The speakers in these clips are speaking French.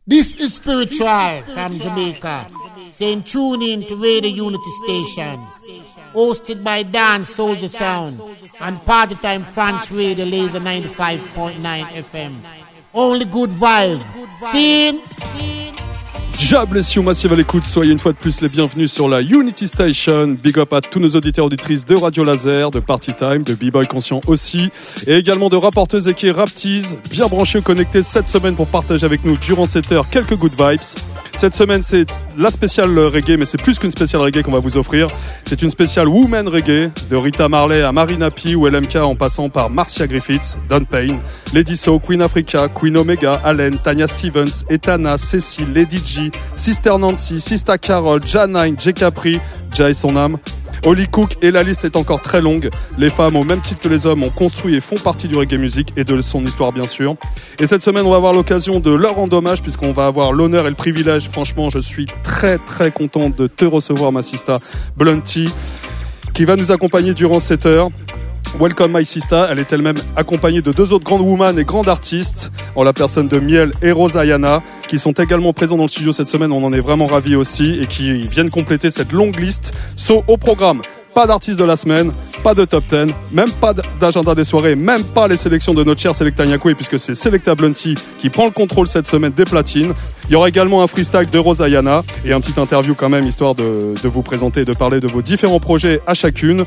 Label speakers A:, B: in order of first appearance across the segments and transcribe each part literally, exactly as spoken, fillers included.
A: This is Spiritual from Jamaica, saying tune in to Radio Unity Station, hosted by Dan Soldier Sound and Party Time France Radio Laser ninety-five point nine F M. Only good vibe. Scene.
B: Jah bless you, massive à l'écoute, soyez une fois de plus les bienvenus sur la Unity Station. Big up à tous nos auditeurs et auditrices de Radio Laser, de Party Time, de B-Boy Conscient aussi, et également de rapporteuses et qui Raptease, bien branchés, connectés cette semaine pour partager avec nous durant cette heure quelques good vibes. Cette semaine, c'est la spéciale reggae, mais c'est plus qu'une spéciale reggae qu'on va vous offrir. C'est une spéciale woman reggae, de Rita Marley à Marina P ou L M K en passant par Marcia Griffiths, Don Payne, Lady So, Queen Africa, Queen Omega, Allen, Tanya Stevens, Etana, Cécile, Lady G, Sister Nancy, Sister Carol, Janine, J Capri, Jai son âme, Holly Cook, et la liste est encore très longue. Les femmes, au même titre que les hommes, ont construit et font partie du reggae music et de son histoire bien sûr. Et cette semaine, on va avoir l'occasion de leur rendre hommage puisqu'on va avoir l'honneur et le privilège. Franchement, je suis très très content de te recevoir, ma sista Blunty, qui va nous accompagner durant cette heure. Welcome my sister, elle est elle-même accompagnée de deux autres grandes women et grandes artistes, en la personne de Miel et Rosayana, qui sont également présents dans le studio cette semaine. On en est vraiment ravis aussi et qui viennent compléter cette longue liste. So, au programme, pas d'artistes de la semaine, pas de top dix, même pas d'agenda des soirées, même pas les sélections de notre cher Selecta Nyakwe, puisque c'est Selecta Blunty qui prend le contrôle cette semaine des platines. Il y aura également un freestyle de Rosayana et un petit interview quand même, histoire de, de vous présenter et de parler de vos différents projets à chacune,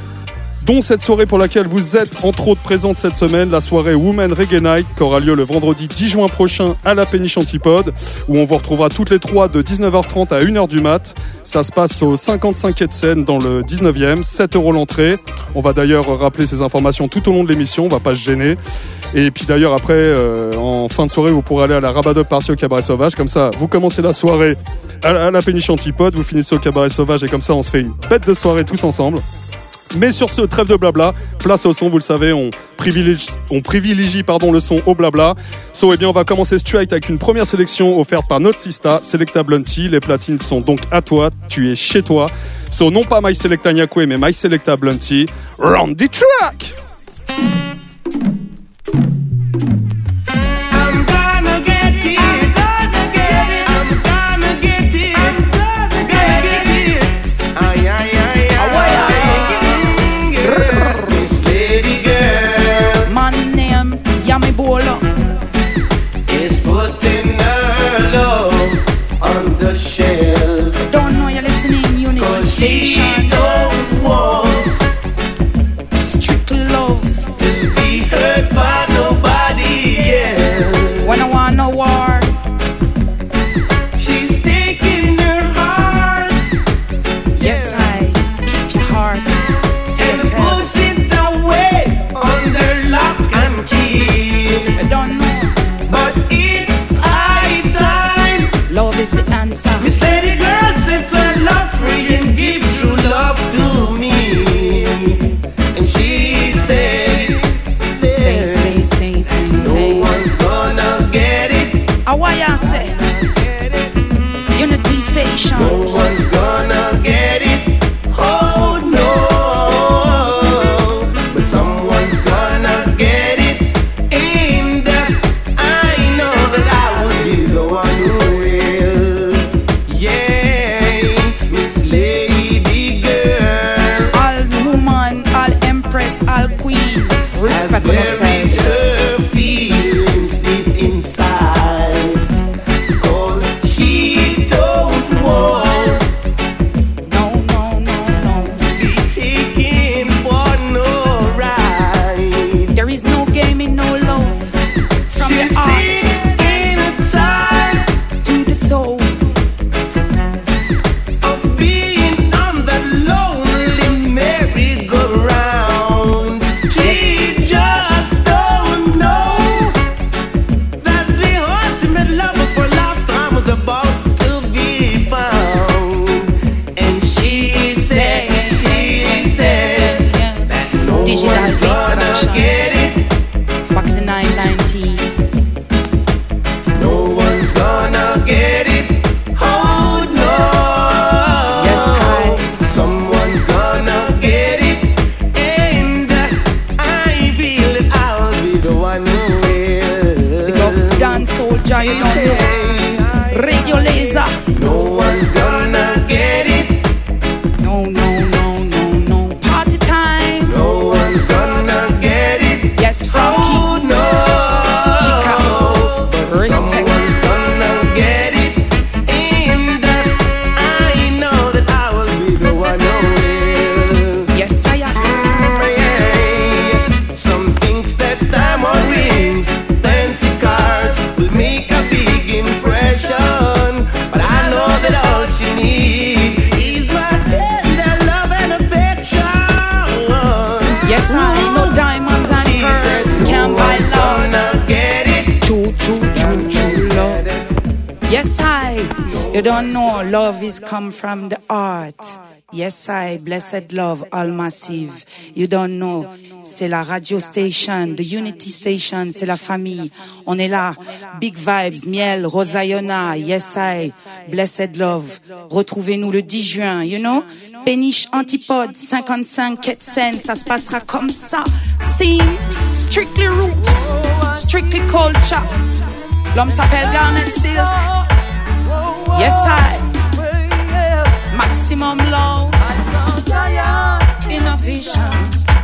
B: dont cette soirée pour laquelle vous êtes entre autres présente cette semaine, la soirée Women Reggae Night, qui aura lieu le vendredi dix juin prochain à la Péniche Antipode, où on vous retrouvera toutes les trois de dix-neuf heures trente à une heure du mat. Ça se passe au cinquante-cinq quai de Seine dans le dix-neuvième, sept euros l'entrée. On va d'ailleurs rappeler ces informations tout au long de l'émission, on va pas se gêner. Et puis d'ailleurs après, euh, en fin de soirée, vous pourrez aller à la Rabadop Party au Cabaret Sauvage. Comme ça, vous commencez la soirée à la, à la Péniche Antipode, vous finissez au Cabaret Sauvage et comme ça, on se fait une bête de soirée tous ensemble. Mais sur ce, trêve de blabla, place au son, vous le savez, on privilégie, on privilégie pardon, le son au blabla. So, eh bien, on va commencer straight avec une première sélection offerte par notre sista, Selecta Blunty. Les platines sont donc à toi, tu es chez toi. So, non pas My Selecta Nyakwe, mais My Selecta Blunty. Run the track!
C: Is putting her love on the shelf.
D: Don't know you're listening, Unity
C: 'Cause she
D: Station.
C: don't want
D: Strictly love.
C: to be hurt by nobody else.
D: When I want no war.
C: She's taking her heart,
D: Yes, I keep your heart to
C: and
D: yourself.
C: put it away under lock and key.
D: I don't know.
C: But it's high time.
D: Love is the answer.
C: Miss Lady Girl sets her love free and give true love to me. And she said,
D: Say, say, say, say,
C: no
D: say.
C: one's gonna get it.
D: Ah, why I say? Unity Station.
C: No one's gonna get it. Oh no. But someone's gonna get it. And I know that I will be the one who will. Yeah, Miss Lady Girl
D: All woman, all empress, all queen.
C: has
D: Respect
C: buried
D: yourself.
C: her feelings deep inside. 'Cause she don't want
D: No, no, no, no.
C: to be taken for no ride.
D: There is no game in no love. From
C: She's
D: the heart
C: sick and tired
D: to the soul.
C: of being on that lonely merry-go-round. She just don't know that the ultimate love for lifetime was about to be found. And she said, she said that no
D: Digital
C: one's
D: Beat
C: gonna
D: Production.
C: get it.
D: Back in the nine ninety.
C: No one's gonna get it. Oh no.
D: Yes, hi.
C: Someone's gonna get it. And I feel that I'll be the one who will.
D: Big up Dan Soldier, you don't know. Yes, I. You don't know, love is come from the heart. Yes, I. Blessed love, all massive. You don't know, c'est la radio station, the Unity station, c'est la famille. On est là. Big vibes, miel, Rosayona. Yes, I. Blessed love. Retrouvez-nous le dix juin, you know. Péniche Antipode, cinquante-cinq Ketsen, ça se passera comme ça. Scene, strictly roots, strictly culture. L'homme s'appelle Garnet Silk. Yes, I. Maximum love. Innovation.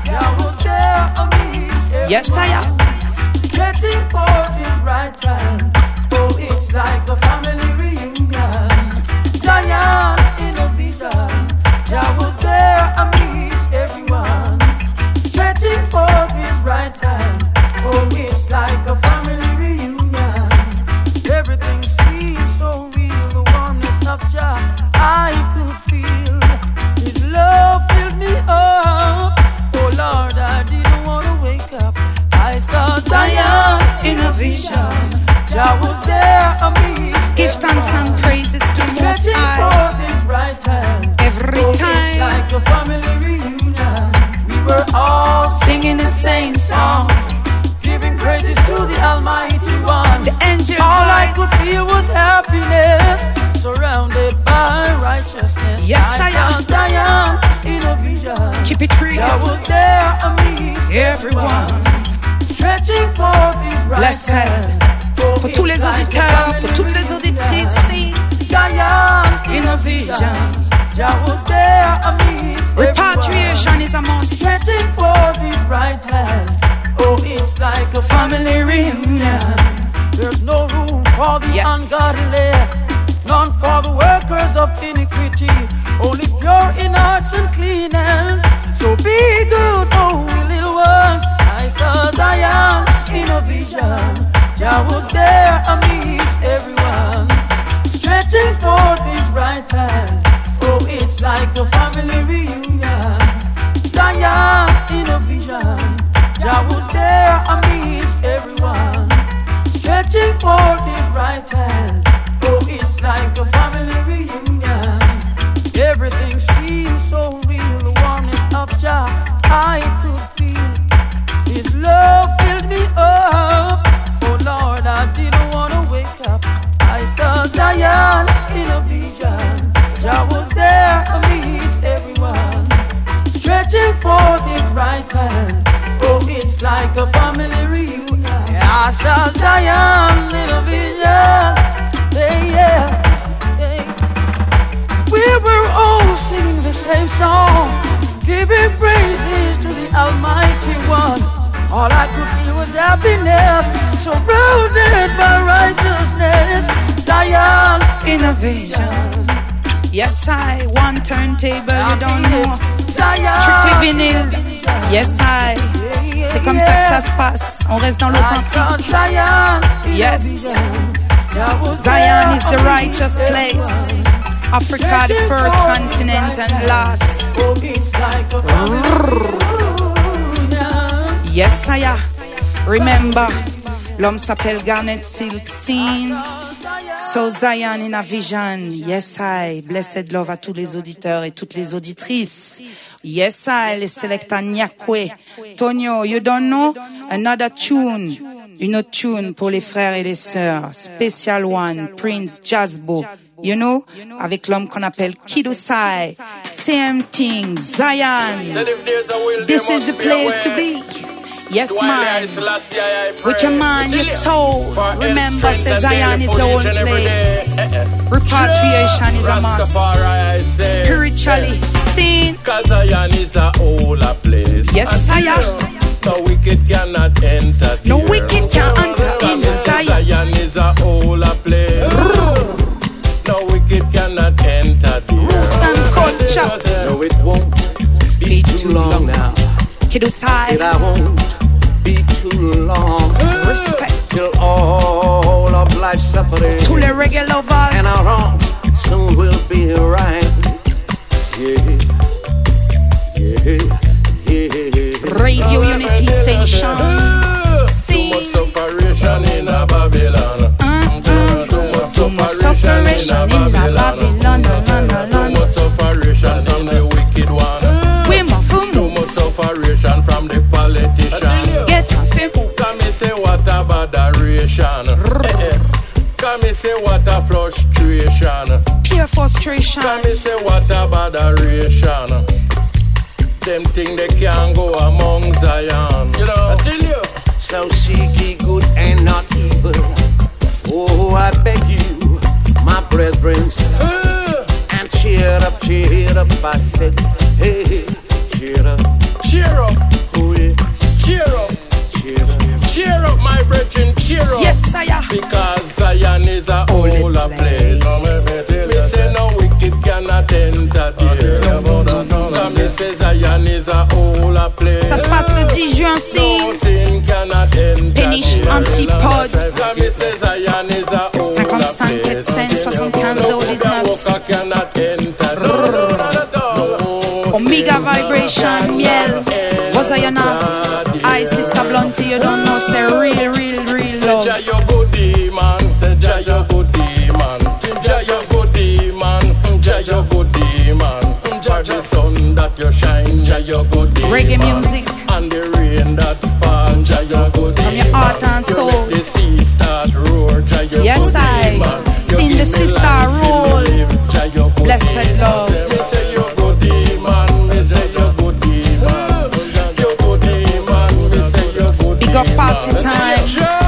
D: Yes, I am.
C: Stretching forth his right hand. Oh, it's like a family reunion. Zion innovation. Jah was there amidst everyone. Stretching forth his right hand. Oh, it's like a family reunion. Everything seems so real. The warmness of Jah I could feel. His love filled me up. Oh Lord, I didn't want to wake up. I saw Zion in a vision. Jah was there amidst.
D: Give thanks and praises to the Most High.
C: His right hand.
D: Every
C: Oh,
D: time.
C: it's like a family reunion. We were all
D: Singing the same song.
C: giving praises to the Almighty One.
D: The angel
C: All I could
D: voice.
C: feel was happiness, surrounded by righteousness.
D: Yes, I
C: saw
D: am.
C: Zion in a vision.
D: Keep it real.
C: I was there amidst
D: Everyone.
C: stretching forth his right
D: Blessed.
C: hand. Oh,
D: Pour tous les
C: it's like a
D: auditeurs,
C: family
D: pour toutes les
C: reunion.
D: auditrices, sing.
C: Zion
D: In a vision.
C: Jah was there amidst
D: Repatriation is a must.
C: stretching forth his right hand. Oh, it's like a family reunion. There's no room for the
D: Yes.
C: ungodly, none for the workers of iniquity. Only pure in hearts and clean hands. So be good, oh little ones. I saw Zion in a vision. Jah was there amidst everyone, stretching forth his right hand. Oh, it's like a family reunion. Zion in a vision. Jah was there amidst everyone, stretching forth his right hand. Oh, it's like a family reunion. Everything seems so real. The warmness of Jah I could feel. His love filled me up. Oh Lord, I didn't want to wake up. I saw Zion in a vision. Jah was there amidst everyone, stretching forth his right hand. Oh, it's like a family reunion. I saw Zion in a vision. Hey, yeah, hey. We were all singing the same song, giving praises to the Almighty One. All I could feel was happiness, surrounded by righteousness. Zion
D: In a vision. Yes, I. One turntable, you don't know. Strictly vinyl. Yes, I. C'est comme ça que ça se passe. On reste dans l'authentique. Yes. Zion is the righteous place. Africa, the first continent and last. Yes, I am. Remember, l'homme s'appelle Garnet Silk Scene. So Zion in a vision. Yes, I. Blessed love à tous les auditeurs et toutes les auditrices. Yes, I. Les selecta Nyakwe. Tonio, you don't know? Another tune. Une autre tune pour les frères et les sœurs. Special one. Prince Jazzbo. You know? Avec l'homme qu'on appelle Kidusai. Same thing. Zion. This is the place to be. Yes, man. With your mind, your soul. Remember, say Zion is the only place. Repatriation is a must. Spiritually seen.
E: Cause Zion is a older place.
D: Yes, I am.
E: No wicked cannot enter.
D: No wicked can enter in Zion.
E: Zion is a older place. No wicked cannot enter.
D: Roots and culture.
F: No, it won't be too long now.
D: Kidusai.
F: It I won't be too long.
D: Respect.
F: Till all of life's suffering
D: Tous les reggae lovers.
F: and our wrongs soon will be right. Yeah, yeah, yeah.
D: Radio Unity Station.
E: Too much separation in a Babylon.
D: Uh, uh,
E: Too much
D: too much
E: separation
D: separation in a Babylon.
E: Too much separation from the wicked one.
D: We must
E: Too much separation from the politician.
D: get off him.
E: Come me say what a botheration. Come me say what a frustration.
D: Pure frustration.
E: Come me say what a botheration. Them thing they can't go among Zion. You know, I tell you.
F: So seek ye good and not evil. Oh, I beg you, my brethren,
E: Uh,
F: and cheer up, cheer up, I said, hey, cheer up,
E: cheer up,
F: oh yes,
E: cheer up,
F: cheer up.
E: cheer up, my brethren, cheer up.
D: Yes, sire.
E: Because Zion is a
D: Holy
E: holy place.
D: place.
E: Me say no wicked cannot enter there. Come me say Zion is a holy place.
D: Ça se passe le dix juin,
E: No
D: si.
E: sin cannot enter
D: Péniche
E: there.
D: antipode.
E: Come me say Zion is a holy
D: cinquante-cinq,
E: place.
D: sept cent soixante-quinze,
E: No
D: zéro dix-neuf.
E: walker cannot enter. No, no, not at all.
D: Omega vibration, miel. Wazayana. I, Sister Blunty, you don't know, say real, real, real love.
E: Jah your goodie man, Jah your goodie man, Jah your goodie man, Jah your goodie man. For the sun that you shine, Jah your goodie
D: Reggae
E: man.
D: music.
E: And the rain that fall, Jah your goodie
D: From your heart and
E: You
D: soul.
E: make the sea start roar, Jah your
D: Yes,
E: goodie
D: I
E: man. You
D: sing
E: give
D: the
E: me
D: sister
E: life in
D: role.
E: me live, Jah your goodie
D: Blessed love.
E: Me say you goodie man, me say you goodie man, you goodie man, me say you goodie
D: Big up party
E: man.
D: time.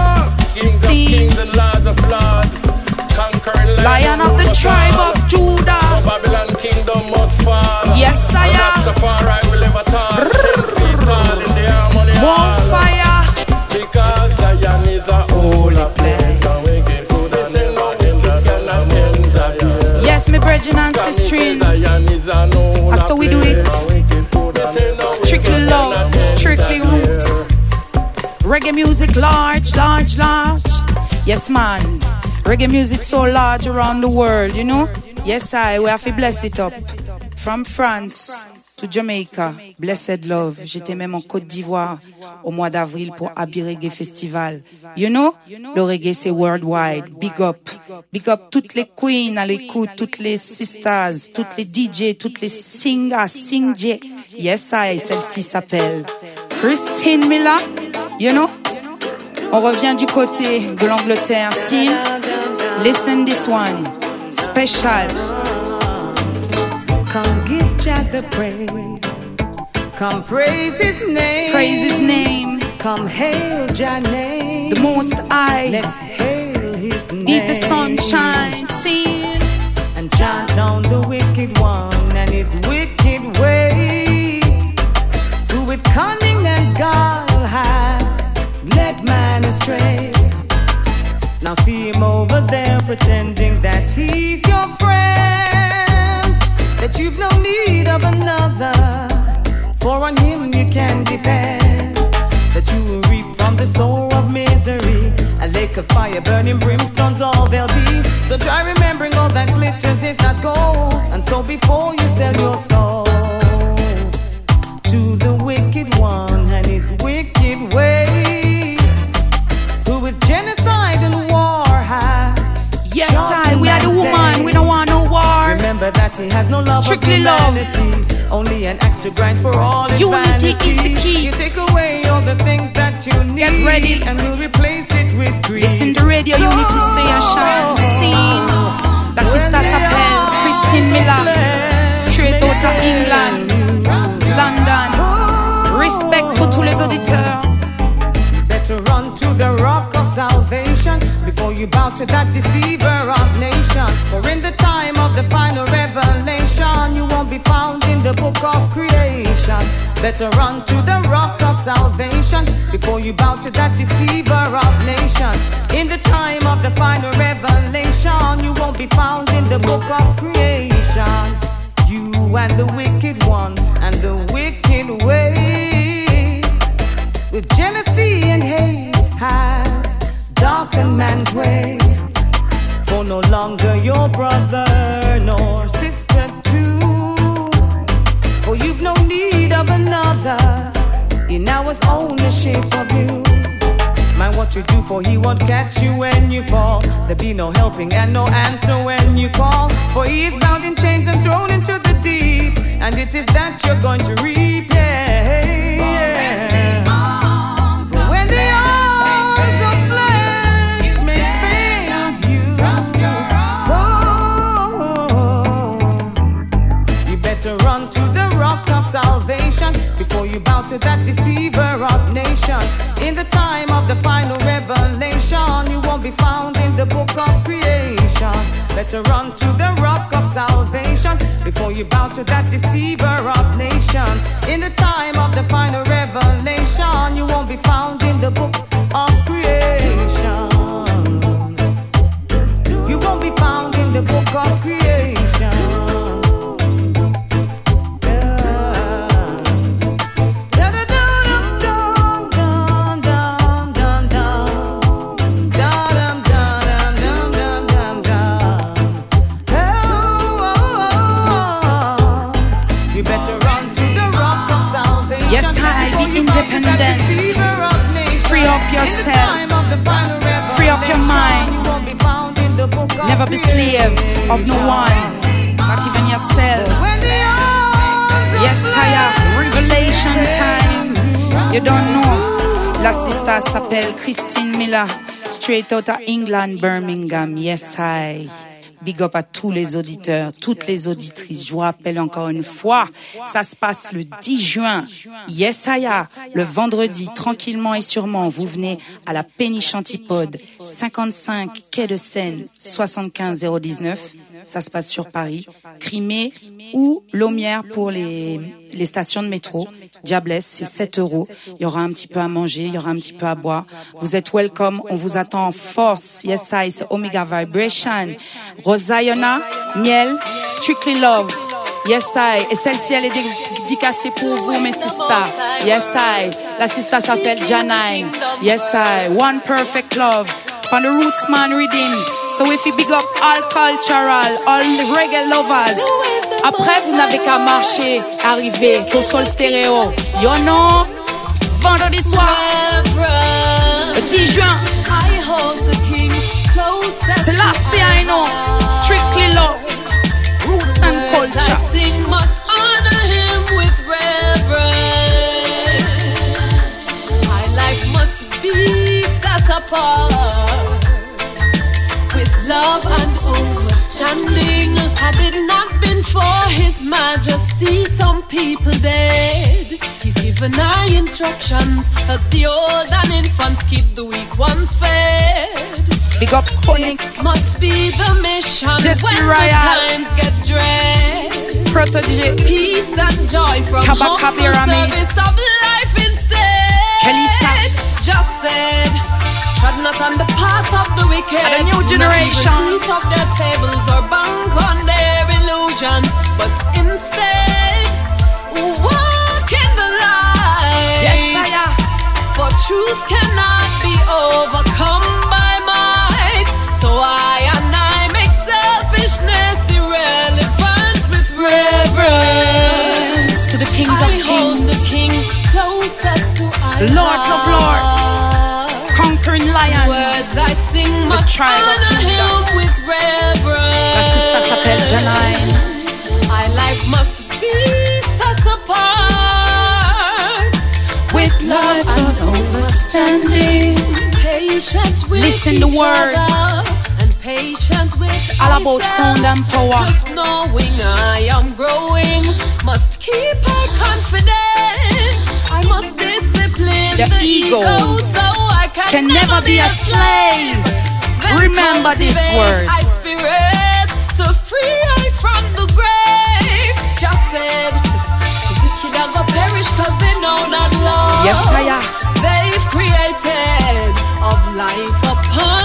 E: Kings
D: See.
E: of kings and lords of lords, conquering
D: Lion of the tribe of
E: So
D: Judah.
E: Babylon kingdom must fall.
D: Yes, sire.
E: Rastafari will ever tall. Ten feet tall in the harmony
D: More
E: hall.
D: fire.
E: Because Zion is a holy place. And we give good and say no wicked cannot enter here.
D: Yes, me brethren and
E: Come, me say
D: sisters.
E: Zion is a holy
D: And so we do it.
E: place. And we give good and say no
D: Strictly
E: wicked
D: love,
E: cannot
D: strictly
E: enter here.
D: roots. Reggae music large, large, large. Yes, man. Reggae music so large around the world, you know? Yes, I. We have to bless it up. From France to Jamaica. Blessed love. J'étais même en Côte d'Ivoire au mois d'avril pour Abbey Reggae Festival. You know? Le reggae, c'est worldwide. Big up. Big up toutes les queens à l'écoute, toutes les sisters, toutes les D J, toutes les singers, sing J. Yes, I. Celle-ci s'appelle Christine Miller. You know? On revient du côté de l'Angleterre. Sin, listen this one. Special.
G: Come give Jah the praise. Come praise his name.
D: Praise his name.
G: Come hail Jah name.
D: The Most High.
G: Let's hail his name.
D: Give the sunshine. Sin.
G: And chant down the wicked one and his wicked ways. Who with cunning and guile has led man astray. Now see him over there pretending that he's your friend, that you've no need of another, for on him you can depend, that you will reap from the soul of misery, a lake of fire, burning brimstones all there'll be. So try remembering all that glitters is not gold, and so before you sell your soul to the wicked one and his wicked ways, who with genocide and war has
D: Yes, I. We are the woman. We don't want no war.
G: remember that he has no love
D: Strictly
G: of
D: love.
G: humanity, only an extra grind for all his
D: Unity
G: vanity.
D: is the key.
G: You take away all the things that you need,
D: Get ready.
G: and we'll replace it with greed.
D: Listen to Radio Unity Station. Sin. La sister s'appelle Christine Miller. Straight out of England. London. Respect pour tous les auditeurs.
G: Better run to the rock of salvation before you bow to that deceiver of nations. For in the time of the final revelation, you won't be found in the book of creation. Better run to the rock of salvation before you bow to that deceiver of nations. In the time of the final revelation, you won't be found in the book of creation. You and the wicked one and the wicked way, with jealousy and hate has darkened man's way. For no longer your brother nor sister too, for you've no need of another in ours ownership of you. Mind what you do, for he won't catch you when you fall. There be no helping and no answer when you call. For he is bound in chains and thrown into the deep, and it is that you're going to reap. Yeah, yeah. When the arms of flesh may fail you, oh, you better run to the rock of salvation before you bow to that deceiver of nations. In the time of the final revelation, you won't be found in the book of creation. Better run to the rock of salvation before you bow to that deceiver of nations. In the time of the final revelation, you won't be found in the book of creation. You won't be found in the book of creation.
D: Independent. Free up yourself. Free up your mind. Never be slave of no one, not even yourself. Yes, higher. Revelation time. You don't know. La sister s'appelle Christine Miller, straight out of England, Birmingham. Yes, I. Big up à tous les auditeurs, toutes les auditrices. Je vous rappelle encore une fois, ça se passe le dix juin. Yes, Aya, le vendredi, tranquillement et sûrement, vous venez à la Péniche Antipode, cinquante-cinq quai de Seine, soixante-quinze zéro dix-neuf. Ça se passe sur Paris, Crimée ou Laumière pour les, les stations de métro. Diablesse, c'est sept euros. Il y aura un petit peu à manger, il y aura un petit peu à boire. Vous êtes welcome, on vous attend en force. Yes, I, c'est Omega Vibration. Rosayona, Miel, Strictly Love. Yes, I. Et celle-ci, elle est dédicacée pour vous, mes sisters. Yes, I. La sister s'appelle Janine. Yes, I. One Perfect Love. On the Roots Man Redeem. So if you big up all cultural, all the reggae lovers. Après, vous n'avez qu'à marcher, arriver au Sol Stéréo. You know, vendredi soir, le dix juin. C'est là, c'est I know. Strictly Love, Roots and Culture.
H: Must honor him with reverence. My life must be set apart with love and understanding. Had it not been for his majesty, some people dead. He's given our instructions, help the old and infants, keep the weak ones fed.
D: Big up Chronix.
H: This must be the mission.
D: Jesse
H: when
D: Royal.
H: the times get dread.
D: Protégé.
H: Peace and joy from
D: Kaba
H: humble
D: Kabirami.
H: service of life instead.
D: Kelisa.
H: Just said, tread not on the path of the wicked.
D: And a new generation.
H: Not even eat of their tables or bank on their illusions, but instead walk in the light.
D: Yes, I am.
H: For truth cannot be overcome by might. So I and I make selfishness irrelevant with reverence.
D: To the kings
H: I
D: of
H: hold
D: kings,
H: the king closest to I
D: Lords of lords, conquering lion.
H: Words I sing must
D: tribe of
H: honor
D: Judah.
H: him with reverence.
D: La sister s'appelle Janine.
H: My life must be set apart
D: With love and
H: understanding. Patient with
D: Listen
H: each
D: the words.
H: other and patient with
D: All about
H: myself.
D: sound and power.
H: Just knowing I am growing, must keep her confident. I must discipline
D: The
H: the,
D: ego
H: so I can,
D: can never be a slave.
H: Then
D: Remember these
H: cultivate
D: words.
H: I spirit to free I from the grave. Just said, the wicked are gonna perish cause they know not love.
D: Yes, I am.
H: They've created of life a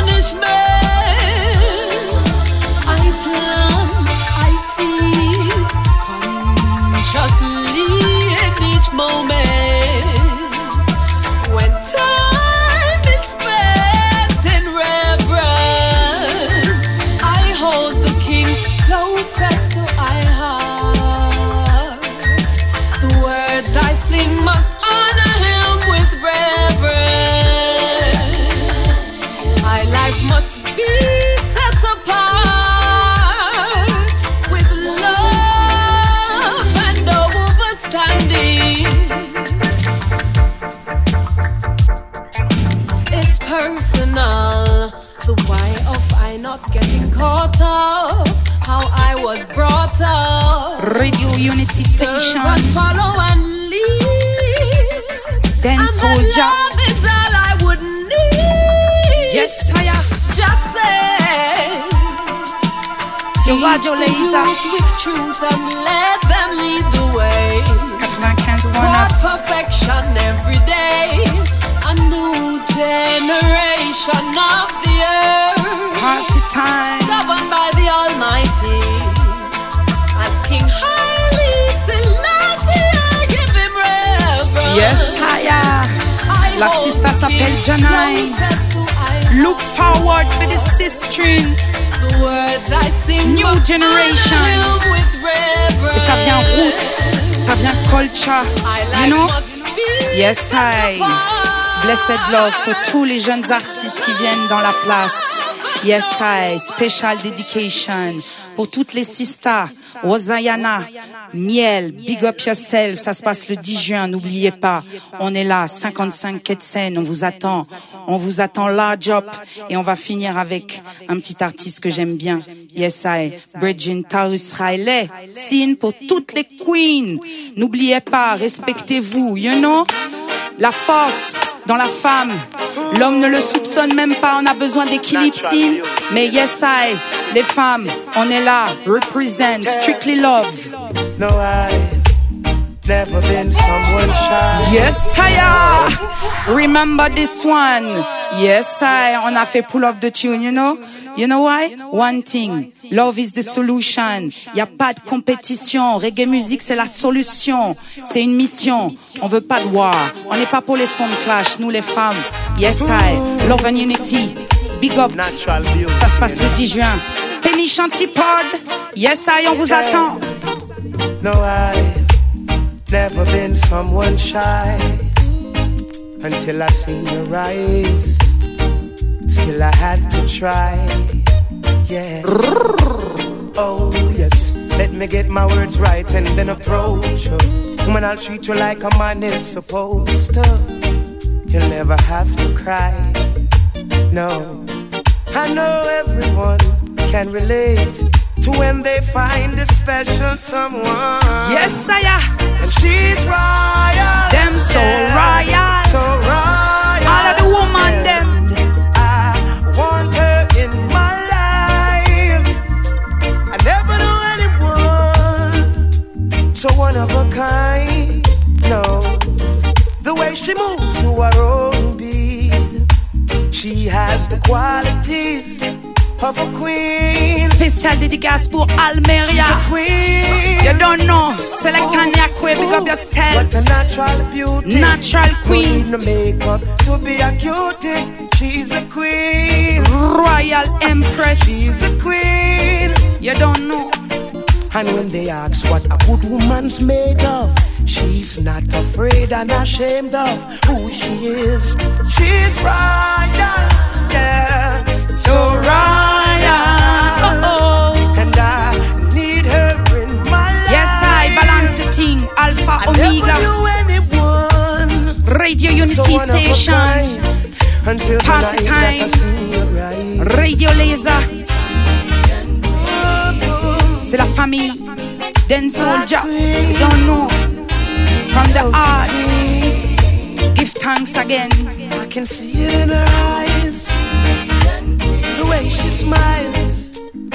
H: punishment. I plant, I seed consciously in each moment. When time is spent in reverence, I hold the king closest to my heart. The words I sing must honor him with reverence. up, how I was brought up.
D: Radio Unity Station.
H: Serve and follow and lead.
D: Dance
H: and
D: soldier.
H: love is all I would need.
D: Yes, I am.
H: Just say.
D: Sur Radio Laser.
H: With truth and let them lead the way.
D: ninety-five point
H: Toward
D: neuf.
H: perfection every day. A new generation of the earth.
D: Party time.
H: Governed by the Almighty. As King Haile Selassie, I give him reverence.
D: Yes, I am. La sister s'appelle Janai. Look forward for the sister.
H: The words I sing
D: New generation.
H: with reverence.
D: Et ça vient roots, ça vient culture, you know? Yes, I. Blessed love pour tous les jeunes artistes qui viennent dans la place. Yes, I. Special dedication pour toutes les sisters. Rosayana, Miel, Big Up Yourself, ça se passe le dix juin, n'oubliez pas, on est là, cinquante-cinq quai de Seine, on vous attend, on vous attend large up, et on va finir avec un petit artiste que j'aime bien, yes I, Bridget Tarus Riley, signe pour toutes les queens, n'oubliez pas, respectez-vous, you know, la force dans la femme, l'homme ne le soupçonne même pas, on a besoin d'équilibre, signe, mais yes I, les femmes, on est là, represent, strictly love.
F: No, I've never been someone shy.
D: Yes, I remember this one. Yes, I on a fait pull up the tune, you know. You know why? One thing, love is the solution. Y a pas de compétition. Reggae music, c'est la solution. C'est une mission. On veut pas de war. On n'est pas pour les sons de clash, nous les femmes. Yes, I love and unity. Big up.
F: Natural beauty.
D: Ça se passe le dix juin. Penny Chantipod. Yes, I on vous attend.
F: No, I've never been someone shy until I seen your eyes. Still I had to try. Yeah. Oh yes. Let me get my words right and then approach you. Woman, I'll treat you like a man is supposed to. You'll never have to cry. No. I know everyone can relate to when they find a special someone.
D: Yes, I am.
F: And she's royal.
D: Them so
F: yeah,
D: royal.
F: So royal.
D: All of the woman
F: and
D: them.
F: I want her in my life. I never knew anyone so one of a kind. No, the way she moves to her own beat, she has the qualities of a queen.
D: Spécial dédicace pour Almeria.
F: She's a queen.
D: You don't know. Select Tanya Kwe, big up yourself.
F: What a natural beauty.
D: Natural queen.
F: No need no makeup to be a cutie. She's a queen.
D: Royal Empress.
F: She's a queen.
D: You don't know.
F: And when they ask what a good woman's made of, she's not afraid and ashamed of who she is. She's royal, yeah, so royal.
D: Oh.
F: And I need her in my life.
D: Yes, I balance the thing. Alpha,
F: I
D: Omega.
F: never knew anyone
D: Radio Unity
F: so one of a
D: Station.
F: kind until
D: Party
F: the night
D: time.
F: that I see you rise.
D: Radio Laser. C'est la famille. Then Soldier. You don't know. From the heart. Give thanks again.
F: I can see it in her eyes, the way she smiles.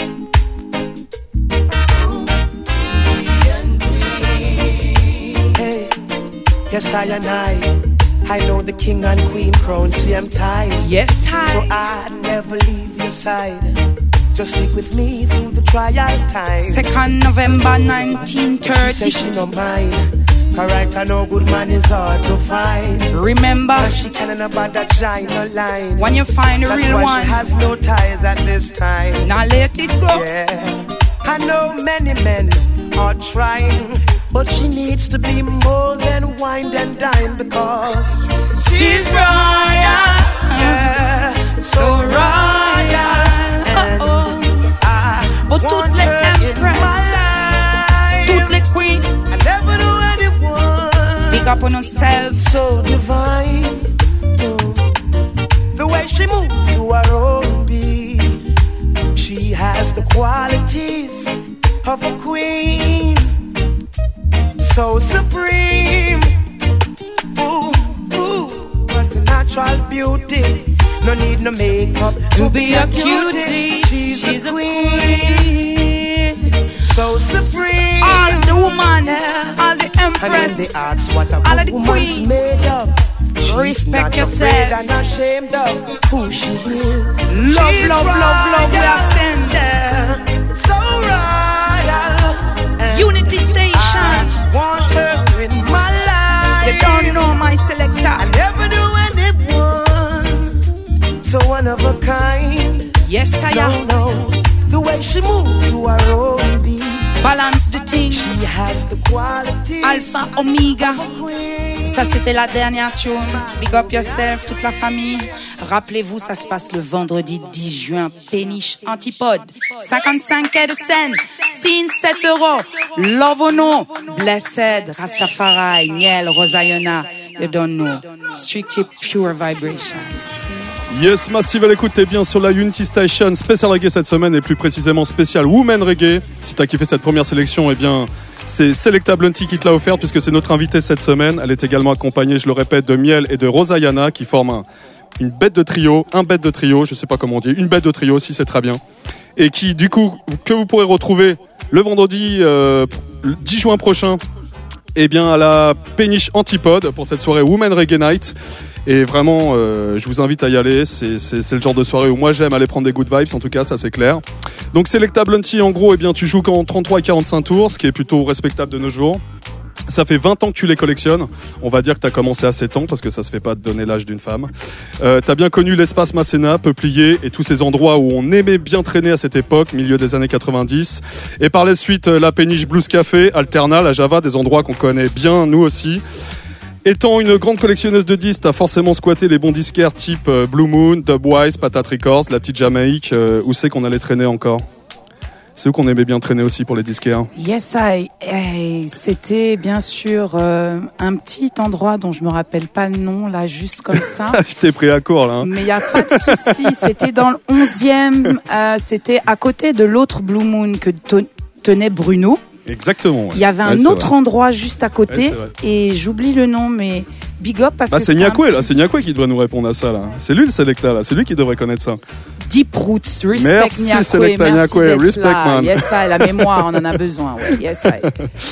F: Hey, yes I and I, I know the king and queen crown, see I'm tired.
D: Yes, hi.
F: So I'd never leave your side. Just stick with me through the trial time.
D: Second November nineteen
F: She
D: thirty.
F: says she no mind. Correct, I know good man is hard to find.
D: Remember,
F: But she can't about that giant no line.
D: when you find a
F: That's
D: real
F: why
D: one,
F: she has no ties at this time.
D: now let it go.
F: Yeah, I know many men are trying, but she needs to be more than wine and dine because she's royal, yeah, so royal. And I
D: But
F: want
D: toutes les
F: her in
D: empress,
F: my life.
D: toutes les queens,
F: I never knew anyone
D: big up on ourselves.
F: so divine. Mm. The way she moves to her own beat, she She has the qualities of a queen, so supreme. Ooh, ooh, what a natural beauty. No need no makeup to, to be a cutie. She's, She's a queen, queen, so supreme.
D: All the woman, yeah. All the empress,
F: and then they ask what a
D: all the
F: woman's
D: queen.
F: made of. She's
D: Respect
F: not
D: yourself
F: afraid and ashamed of who she is.
D: Love,
F: She's
D: love, love, love, we are sent.
F: yeah. So royal. And
D: Unity Station.
F: I want her in my life.
D: You don't know my selector.
F: I never knew anyone so one of a kind.
D: Yes, I
F: don't
D: am.
F: know the way she moves to her own beat.
D: Balance the thing.
F: She has the quality.
D: Alpha, Omega. Ça, c'était la dernière tune. Big up yourself, toute la famille. Rappelez-vous, ça se passe le vendredi dix juin. Péniche Antipode. cinquante-cinq quai de Seine. Signe sept euros. Love or no. Blessed. Rastafari. Miel. Rosayona. You don't know. Strictly pure vibration.
B: Yes, Massive à l'écoute, t'es bien sur la Unity Station, spécial reggae cette semaine et plus précisément spécial Women Reggae. Si t'as kiffé cette première sélection, eh bien, c'est Selecta Blunty qui te l'a offert puisque c'est notre invitée cette semaine. Elle est également accompagnée, je le répète, de Miel et de Rosayana qui forment un, une bête de trio, un bête de trio, je sais pas comment on dit, une bête de trio si c'est très bien. Et qui, du coup, que vous pourrez retrouver le vendredi euh, dix juin prochain, eh bien, à la Péniche Antipode pour cette soirée Women Reggae Night. Et vraiment, euh, je vous invite à y aller. C'est, c'est, c'est le genre de soirée où moi j'aime aller prendre des good vibes, en tout cas, ça c'est clair. Donc Selecta Blunty, en gros, eh bien, tu joues qu'en trente-trois et quarante-cinq tours, ce qui est plutôt respectable de nos jours. Ça fait vingt ans que tu les collectionnes. On va dire que tu as commencé à sept ans parce que ça se fait pas de donner l'âge d'une femme. Euh, tu as bien connu l'espace Masséna, Peuplier et tous ces endroits où on aimait bien traîner à cette époque, milieu des années quatre-vingt-dix. Et par la suite, la Péniche Blues Café, Alterna, la Java, des endroits qu'on connaît bien, nous aussi. Étant une grande collectionneuse de disques, t'as forcément squatté les bons disquaires type euh, Blue Moon, Dubwise, Patat Records, la petite Jamaïque. Euh, où c'est qu'on allait traîner encore ? C'est où qu'on aimait bien traîner aussi pour les disquaires ?
D: Yes, I. Hey, c'était bien sûr euh, un petit endroit dont je me rappelle pas le nom, là, juste comme ça.
B: Je t'ai pris à court, là. Hein.
D: Mais il n'y a pas de souci. C'était dans le onzième. Euh, c'était à côté de l'autre Blue Moon que te- tenait Bruno.
B: Exactement. Ouais.
D: Il y avait un
B: ouais,
D: autre
B: vrai.
D: endroit juste à côté
B: ouais,
D: et j'oublie le nom, mais big up parce
B: bah,
D: que
B: c'est Nyakwe,
D: petit...
B: là, c'est Nyakwe qui doit nous répondre à ça là. C'est lui le Selecta là, c'est lui qui devrait connaître ça.
D: Deep Roots, respect
B: merci,
D: Nyakwe,
B: Selecta
D: merci
B: Nyakwe,
D: d'être
B: respect
D: là.
B: man.
D: Yes, I, la mémoire, on en a besoin. Ouais. Yes, I.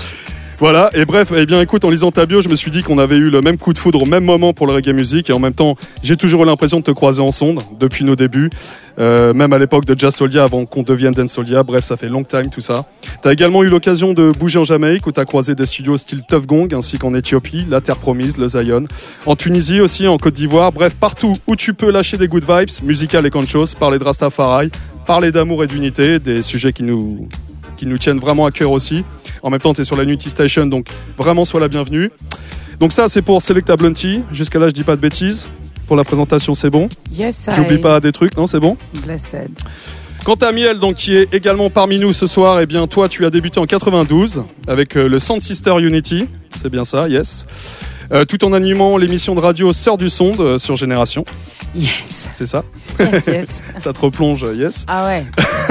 B: Voilà, et bref, eh bien écoute, en lisant ta bio, je me suis dit qu'on avait eu le même coup de foudre au même moment pour le reggae music, et en même temps, j'ai toujours eu l'impression de te croiser en sonde, depuis nos débuts, euh, même à l'époque de Jazz Solia, avant qu'on devienne Dance Solia, bref, ça fait long time tout ça. T'as également eu l'occasion de bouger en Jamaïque, où t'as croisé des studios style Tuff Gong, ainsi qu'en Éthiopie, la Terre Promise, le Zion, en Tunisie aussi, en Côte d'Ivoire, bref, partout où tu peux lâcher des good vibes, musicales et conchos, parler de Rastafari, parler d'amour et d'unité, des sujets qui nous... qui nous tiennent vraiment à cœur aussi. En même temps, tu es sur la Unity Station, donc vraiment sois la bienvenue. Donc ça, c'est pour Selecta Blunty. Jusqu'à là, je dis pas de bêtises. Pour la présentation, c'est bon.
D: Yes,
B: J'oublie
D: I.
B: pas des trucs, non, c'est bon.
D: Blessed.
B: Quant à Miel, donc, qui est également parmi nous ce soir, eh bien, toi, tu as débuté en quatre-vingt-douze avec euh, le Sound Sister Unity. C'est bien ça, yes. Euh, tout en animant l'émission de radio Sœur du Sonde euh, sur Génération.
D: Yes.
B: C'est ça.
D: Yes, yes.
B: Ça te replonge, yes.
D: Ah ouais.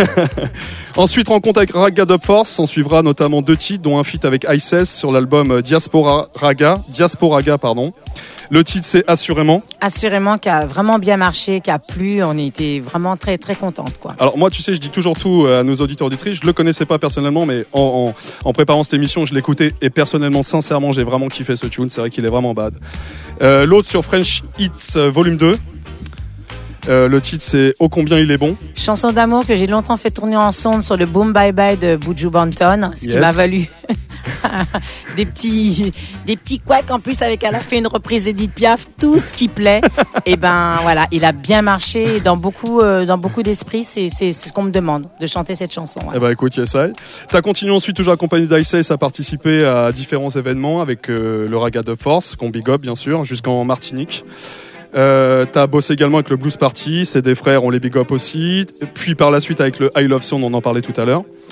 B: Ensuite, rencontre avec Raga Dub Force. On suivra notamment deux titres, dont un feat avec Ices sur l'album Diaspora Raga. Diasporaga, pardon. Le titre, c'est Assurément.
I: Assurément, qui a vraiment bien marché, qui a plu. On était vraiment très, très contentes, quoi.
B: Alors, moi, tu sais, je dis toujours tout à nos auditeurs auditrices. Je le connaissais pas personnellement, mais en, en, en préparant cette émission, je l'écoutais. Et personnellement, sincèrement, j'ai vraiment kiffé ce tune. C'est vrai qu'il est vraiment bad. Euh, l'autre sur French Hits euh, Volume deux. Euh, le titre, c'est « Ô combien il est bon ».
I: Chanson d'amour que j'ai longtemps fait tourner en sonde sur le Boom Bye Bye de Buju Banton, ce qui
B: Yes.
I: m'a valu des petits, des petits couacs en plus avec, elle a fait une reprise d'Edith Piaf, tout ce qui plaît. Et ben, voilà, il a bien marché dans beaucoup, euh, dans beaucoup d'esprits. C'est, c'est, c'est ce qu'on me demande, de chanter cette chanson. Ouais.
B: Eh ben, écoute, yes, I. T'as continué ensuite toujours accompagné d'Ices à participer à différents événements avec euh, le Raga Dub Force, qu'on big up, bien sûr, jusqu'en Martinique. Euh, t'as bossé également avec le Blues Party, c'est des frères, on les big up aussi. Puis par la suite avec le I Love Sound, on en parlait tout à l'heure.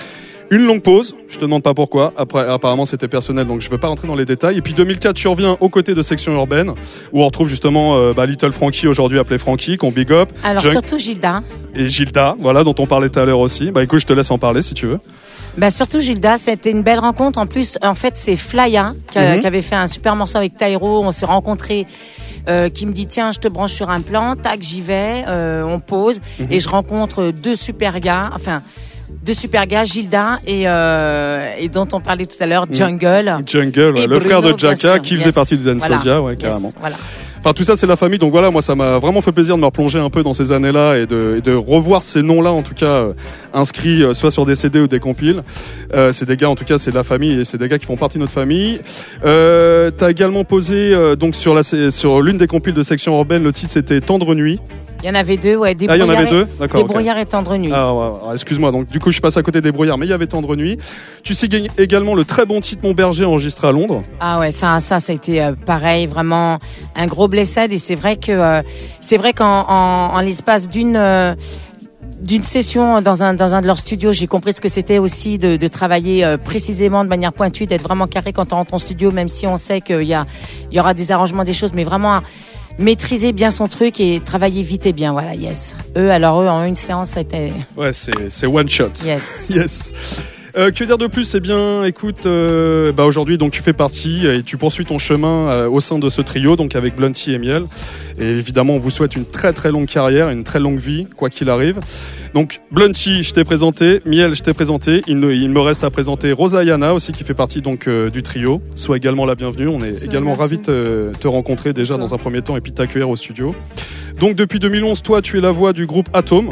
B: Une longue pause, je te demande pas pourquoi. Après, apparemment, c'était personnel, donc je veux pas rentrer dans les détails. Et puis deux mille quatre, tu reviens aux côtés de Section Urbaine, où on retrouve justement euh, bah, Little Frankie, aujourd'hui appelé Frankie, qu'on big up.
I: Alors
B: Junk
I: surtout Gilda.
B: et Gilda, voilà, dont on parlait tout à l'heure aussi. Bah écoute, je te laisse en parler si tu veux.
I: Bah surtout Gilda, c'était une belle rencontre. En plus, en fait, c'est Flya qui, a-
B: Mhm.
I: qui avait fait un super morceau avec Tyro. On s'est rencontrés. Euh, qui me dit tiens, je te branche sur un plan, tac, j'y vais, euh, on pose
B: Mhm.
I: et je rencontre deux super gars, enfin deux super gars, Gilda et euh, et dont on parlait tout à l'heure, Jungle.
B: Jungle, ouais,
I: Et
B: le frère
I: Bruno,
B: de Jaka,
I: bien sûr.
B: qui faisait
I: Yes.
B: partie de Dan
I: Voilà.
B: Soldia, ouais,
I: Yes.
B: carrément.
I: Voilà.
B: Enfin, tout ça, c'est la famille. Donc voilà, moi, ça m'a vraiment fait plaisir de me replonger un peu dans ces années-là et de, et de revoir ces noms-là, en tout cas, euh, inscrits euh, soit sur des C D ou des compiles. Euh, c'est des gars, en tout cas, c'est de la famille et c'est des gars qui font partie de notre famille. Euh, t'as également posé, euh, donc, sur la, sur l'une des compiles de Section Urbaine, le titre, c'était Tendre Nuit.
I: Il y en avait deux, ouais, des
B: Ah, il y en avait
I: brouillards et-
B: deux? D'accord,
I: Des
B: ok.
I: brouillards et Tendre Nuit.
B: Ah, ouais, ouais, excuse-moi, donc du coup je passe à côté des brouillards, mais il y avait Tendre Nuit. Tu sais également le très bon titre Mon Berger enregistré à Londres.
I: Ah ouais, ça, ça, ça a été euh, pareil, vraiment un gros blessade. Et c'est vrai que, euh, c'est vrai qu'en en, en l'espace d'une euh, d'une session dans un dans un de leurs studios, j'ai compris ce que c'était aussi de, de travailler euh, précisément de manière pointue, d'être vraiment carré quand on rentre en studio, même si on sait qu'il y a il y aura des arrangements, des choses, mais vraiment maîtriser bien son truc et travailler vite et bien. Voilà, yes. Eux, alors eux, en une séance, ça a été
B: Ouais, c'est, c'est one shot.
I: yes.
B: Yes. Euh, que dire de plus? Eh bien, écoute, euh, bah aujourd'hui, donc tu fais partie et tu poursuis ton chemin euh, au sein de ce trio, donc avec Blunty et Miel. Et évidemment, on vous souhaite une très très longue carrière, une très longue vie, quoi qu'il arrive. Donc Blunty, je t'ai présenté, Miel, je t'ai présenté. Il, ne, il me reste à présenter Rosa Yana aussi, qui fait partie donc euh, du trio. Sois également la bienvenue. On est
J: Ça,
B: également
J: merci.
B: ravis de te, te rencontrer déjà
J: Ça.
B: dans un premier temps et puis de t'accueillir au studio. Donc depuis deux mille onze, toi, tu es la voix du groupe Atome,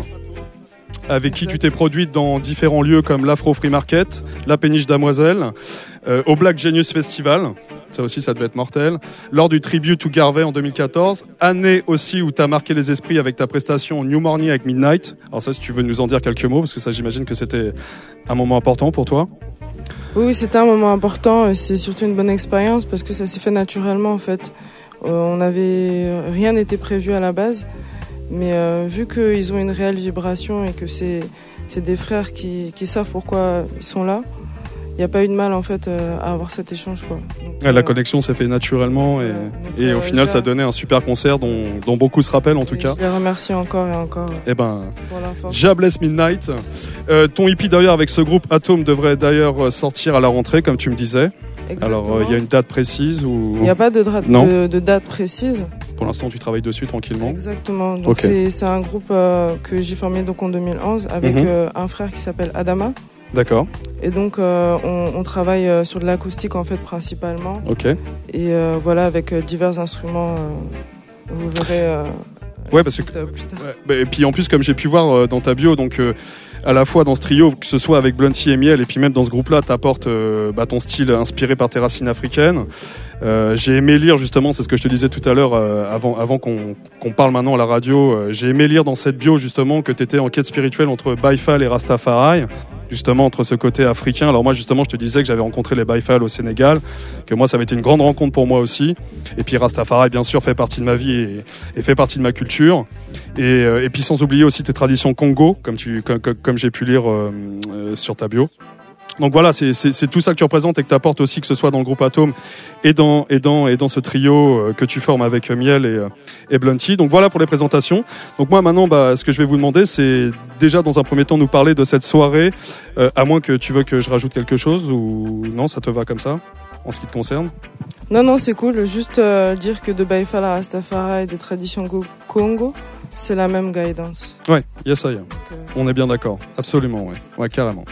B: avec qui tu t'es produite dans différents lieux comme l'Afro Free Market, la Péniche Damoiselle, euh, au Black Genius Festival, ça aussi ça devait être mortel, lors du Tribute to Garvey en deux mille quatorze, année aussi où tu as marqué les esprits avec ta prestation New Morning avec Midnight. Alors ça, si tu veux nous en dire quelques mots, parce que ça j'imagine que c'était un moment important pour toi.
J: Oui, oui, c'était un moment important. et C'est surtout une bonne expérience parce que ça s'est fait naturellement en fait. Euh, on avait rien n'était prévu à la base, mais euh, vu qu'ils ont une réelle vibration et que c'est c'est des frères qui, qui savent pourquoi ils sont là, il n'y a pas eu de mal en fait euh, à avoir cet échange quoi. Donc,
B: Ouais, la
J: euh,
B: connexion s'est fait naturellement et,
J: voilà. Donc,
B: et
J: euh,
B: au final
J: je-
B: ça donnait un super concert dont, dont beaucoup se rappellent en tout
J: et
B: cas.
J: Je les remercie encore et encore euh,
B: Eh ben,
J: pour leur force.
B: Jabless Midnight. Euh, ton hippie d'ailleurs avec ce groupe Atome devrait d'ailleurs sortir à la rentrée, comme tu me disais. Alors, il euh, y a une date précise ou
J: Il n'y a pas de, dra-
B: Non.
J: de, de date précise.
B: pour l'instant tu travailles dessus tranquillement?
J: Exactement. Donc
B: Ok.
J: c'est, c'est un groupe euh, que j'ai formé donc en deux mille onze avec
B: Mhm.
J: euh, un frère qui s'appelle Adama.
B: D'accord,
J: Et donc euh, on, on travaille euh, sur de l'acoustique en fait principalement.
B: ok.
J: Et euh, voilà avec euh, divers instruments. euh, vous verrez. euh,
B: Ouais, parce que-
J: suite, euh, plus tard.
B: Ouais, bah, et puis en plus, comme j'ai pu voir euh, dans ta bio, donc euh, à la fois dans ce trio, que ce soit avec Blunty et Miel, et puis même dans ce groupe-là, t'apportes euh, bah, ton style inspiré par tes racines africaines. Euh, j'ai aimé lire justement, c'est ce que je te disais tout à l'heure, euh, avant, avant qu'on, qu'on parle maintenant à la radio, euh, j'ai aimé lire dans cette bio justement que t'étais en quête spirituelle entre Baïfal et Rastafari, justement entre ce côté africain. Alors moi justement, je te disais que j'avais rencontré les Baïfal au Sénégal, que moi ça avait été une grande rencontre pour moi aussi. Et puis Rastafari, bien sûr, fait partie de ma vie et, et fait partie de ma culture. Et, euh, et puis sans oublier aussi tes traditions Congo, comme, tu, comme, comme, comme j'ai pu lire euh, euh, sur ta bio. Donc voilà, c'est, c'est, c'est tout ça que tu représentes et que tu apportes aussi, que ce soit dans le groupe Atome et dans, et dans, et dans ce trio euh, que tu formes avec Miel et, euh, et Blunty. Donc voilà pour les présentations. Donc moi maintenant, bah, ce que je vais vous demander, c'est déjà dans un premier temps nous parler de cette soirée, euh, à moins que tu veux que je rajoute quelque chose ou non, ça te va comme ça en ce qui te concerne?
J: Non non c'est cool. Juste euh, dire que de Baïfal à Rastafari et des traditions go- Congo, c'est la même guidance.
B: Ouais, yes, ça y est.
J: Donc, euh,
B: On est bien d'accord. Absolument, ouais. Ouais, carrément.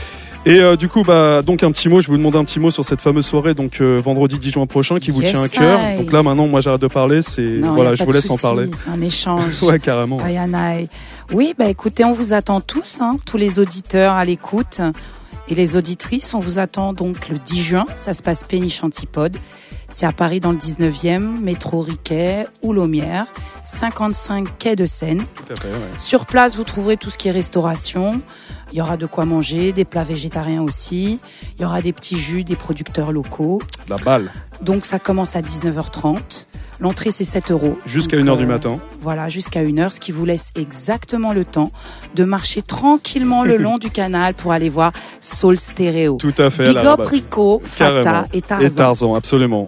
B: Et euh, du coup, bah, donc un petit mot, je vais vous demander un petit mot sur cette fameuse soirée, donc euh, vendredi dix juin prochain, qui vous
I: Yes,
B: tient à cœur.
I: I.
B: Donc là, maintenant, moi, j'arrête de parler. C'est
I: Non,
B: voilà,
I: y a
B: je
I: pas
B: vous
I: de
B: laisse en
I: souci,
B: parler.
I: C'est un échange.
B: Ouais, carrément.
I: Aïe, aïe, aïe. Oui, bah écoutez, on vous attend tous, hein, tous les auditeurs à l'écoute et les auditrices. On vous attend donc le dix juin. Ça se passe Péniche Antipode. C'est à Paris dans le dix-neuvième, métro Riquet ou Laumière, cinquante-cinq quai de Seine.
B: Tout à fait, ouais.
I: Sur place, vous trouverez tout ce qui est restauration. Il y aura de quoi manger, des plats végétariens aussi. Il y aura des petits jus des producteurs locaux.
B: La balle.
I: Donc ça commence à dix-neuf heures trente.
D: L'entrée, c'est sept euros.
B: Jusqu'à
D: Donc,
B: une heure du
D: euh,
B: matin.
D: Voilà, jusqu'à une heure, ce qui vous laisse exactement le temps de marcher tranquillement le long du canal pour aller voir Soul Stereo.
B: Tout à fait.
D: Big
B: là,
D: up
B: bah,
D: Rico,
B: carrément.
D: Fata et Tarzan.
B: Et Tarzan, absolument.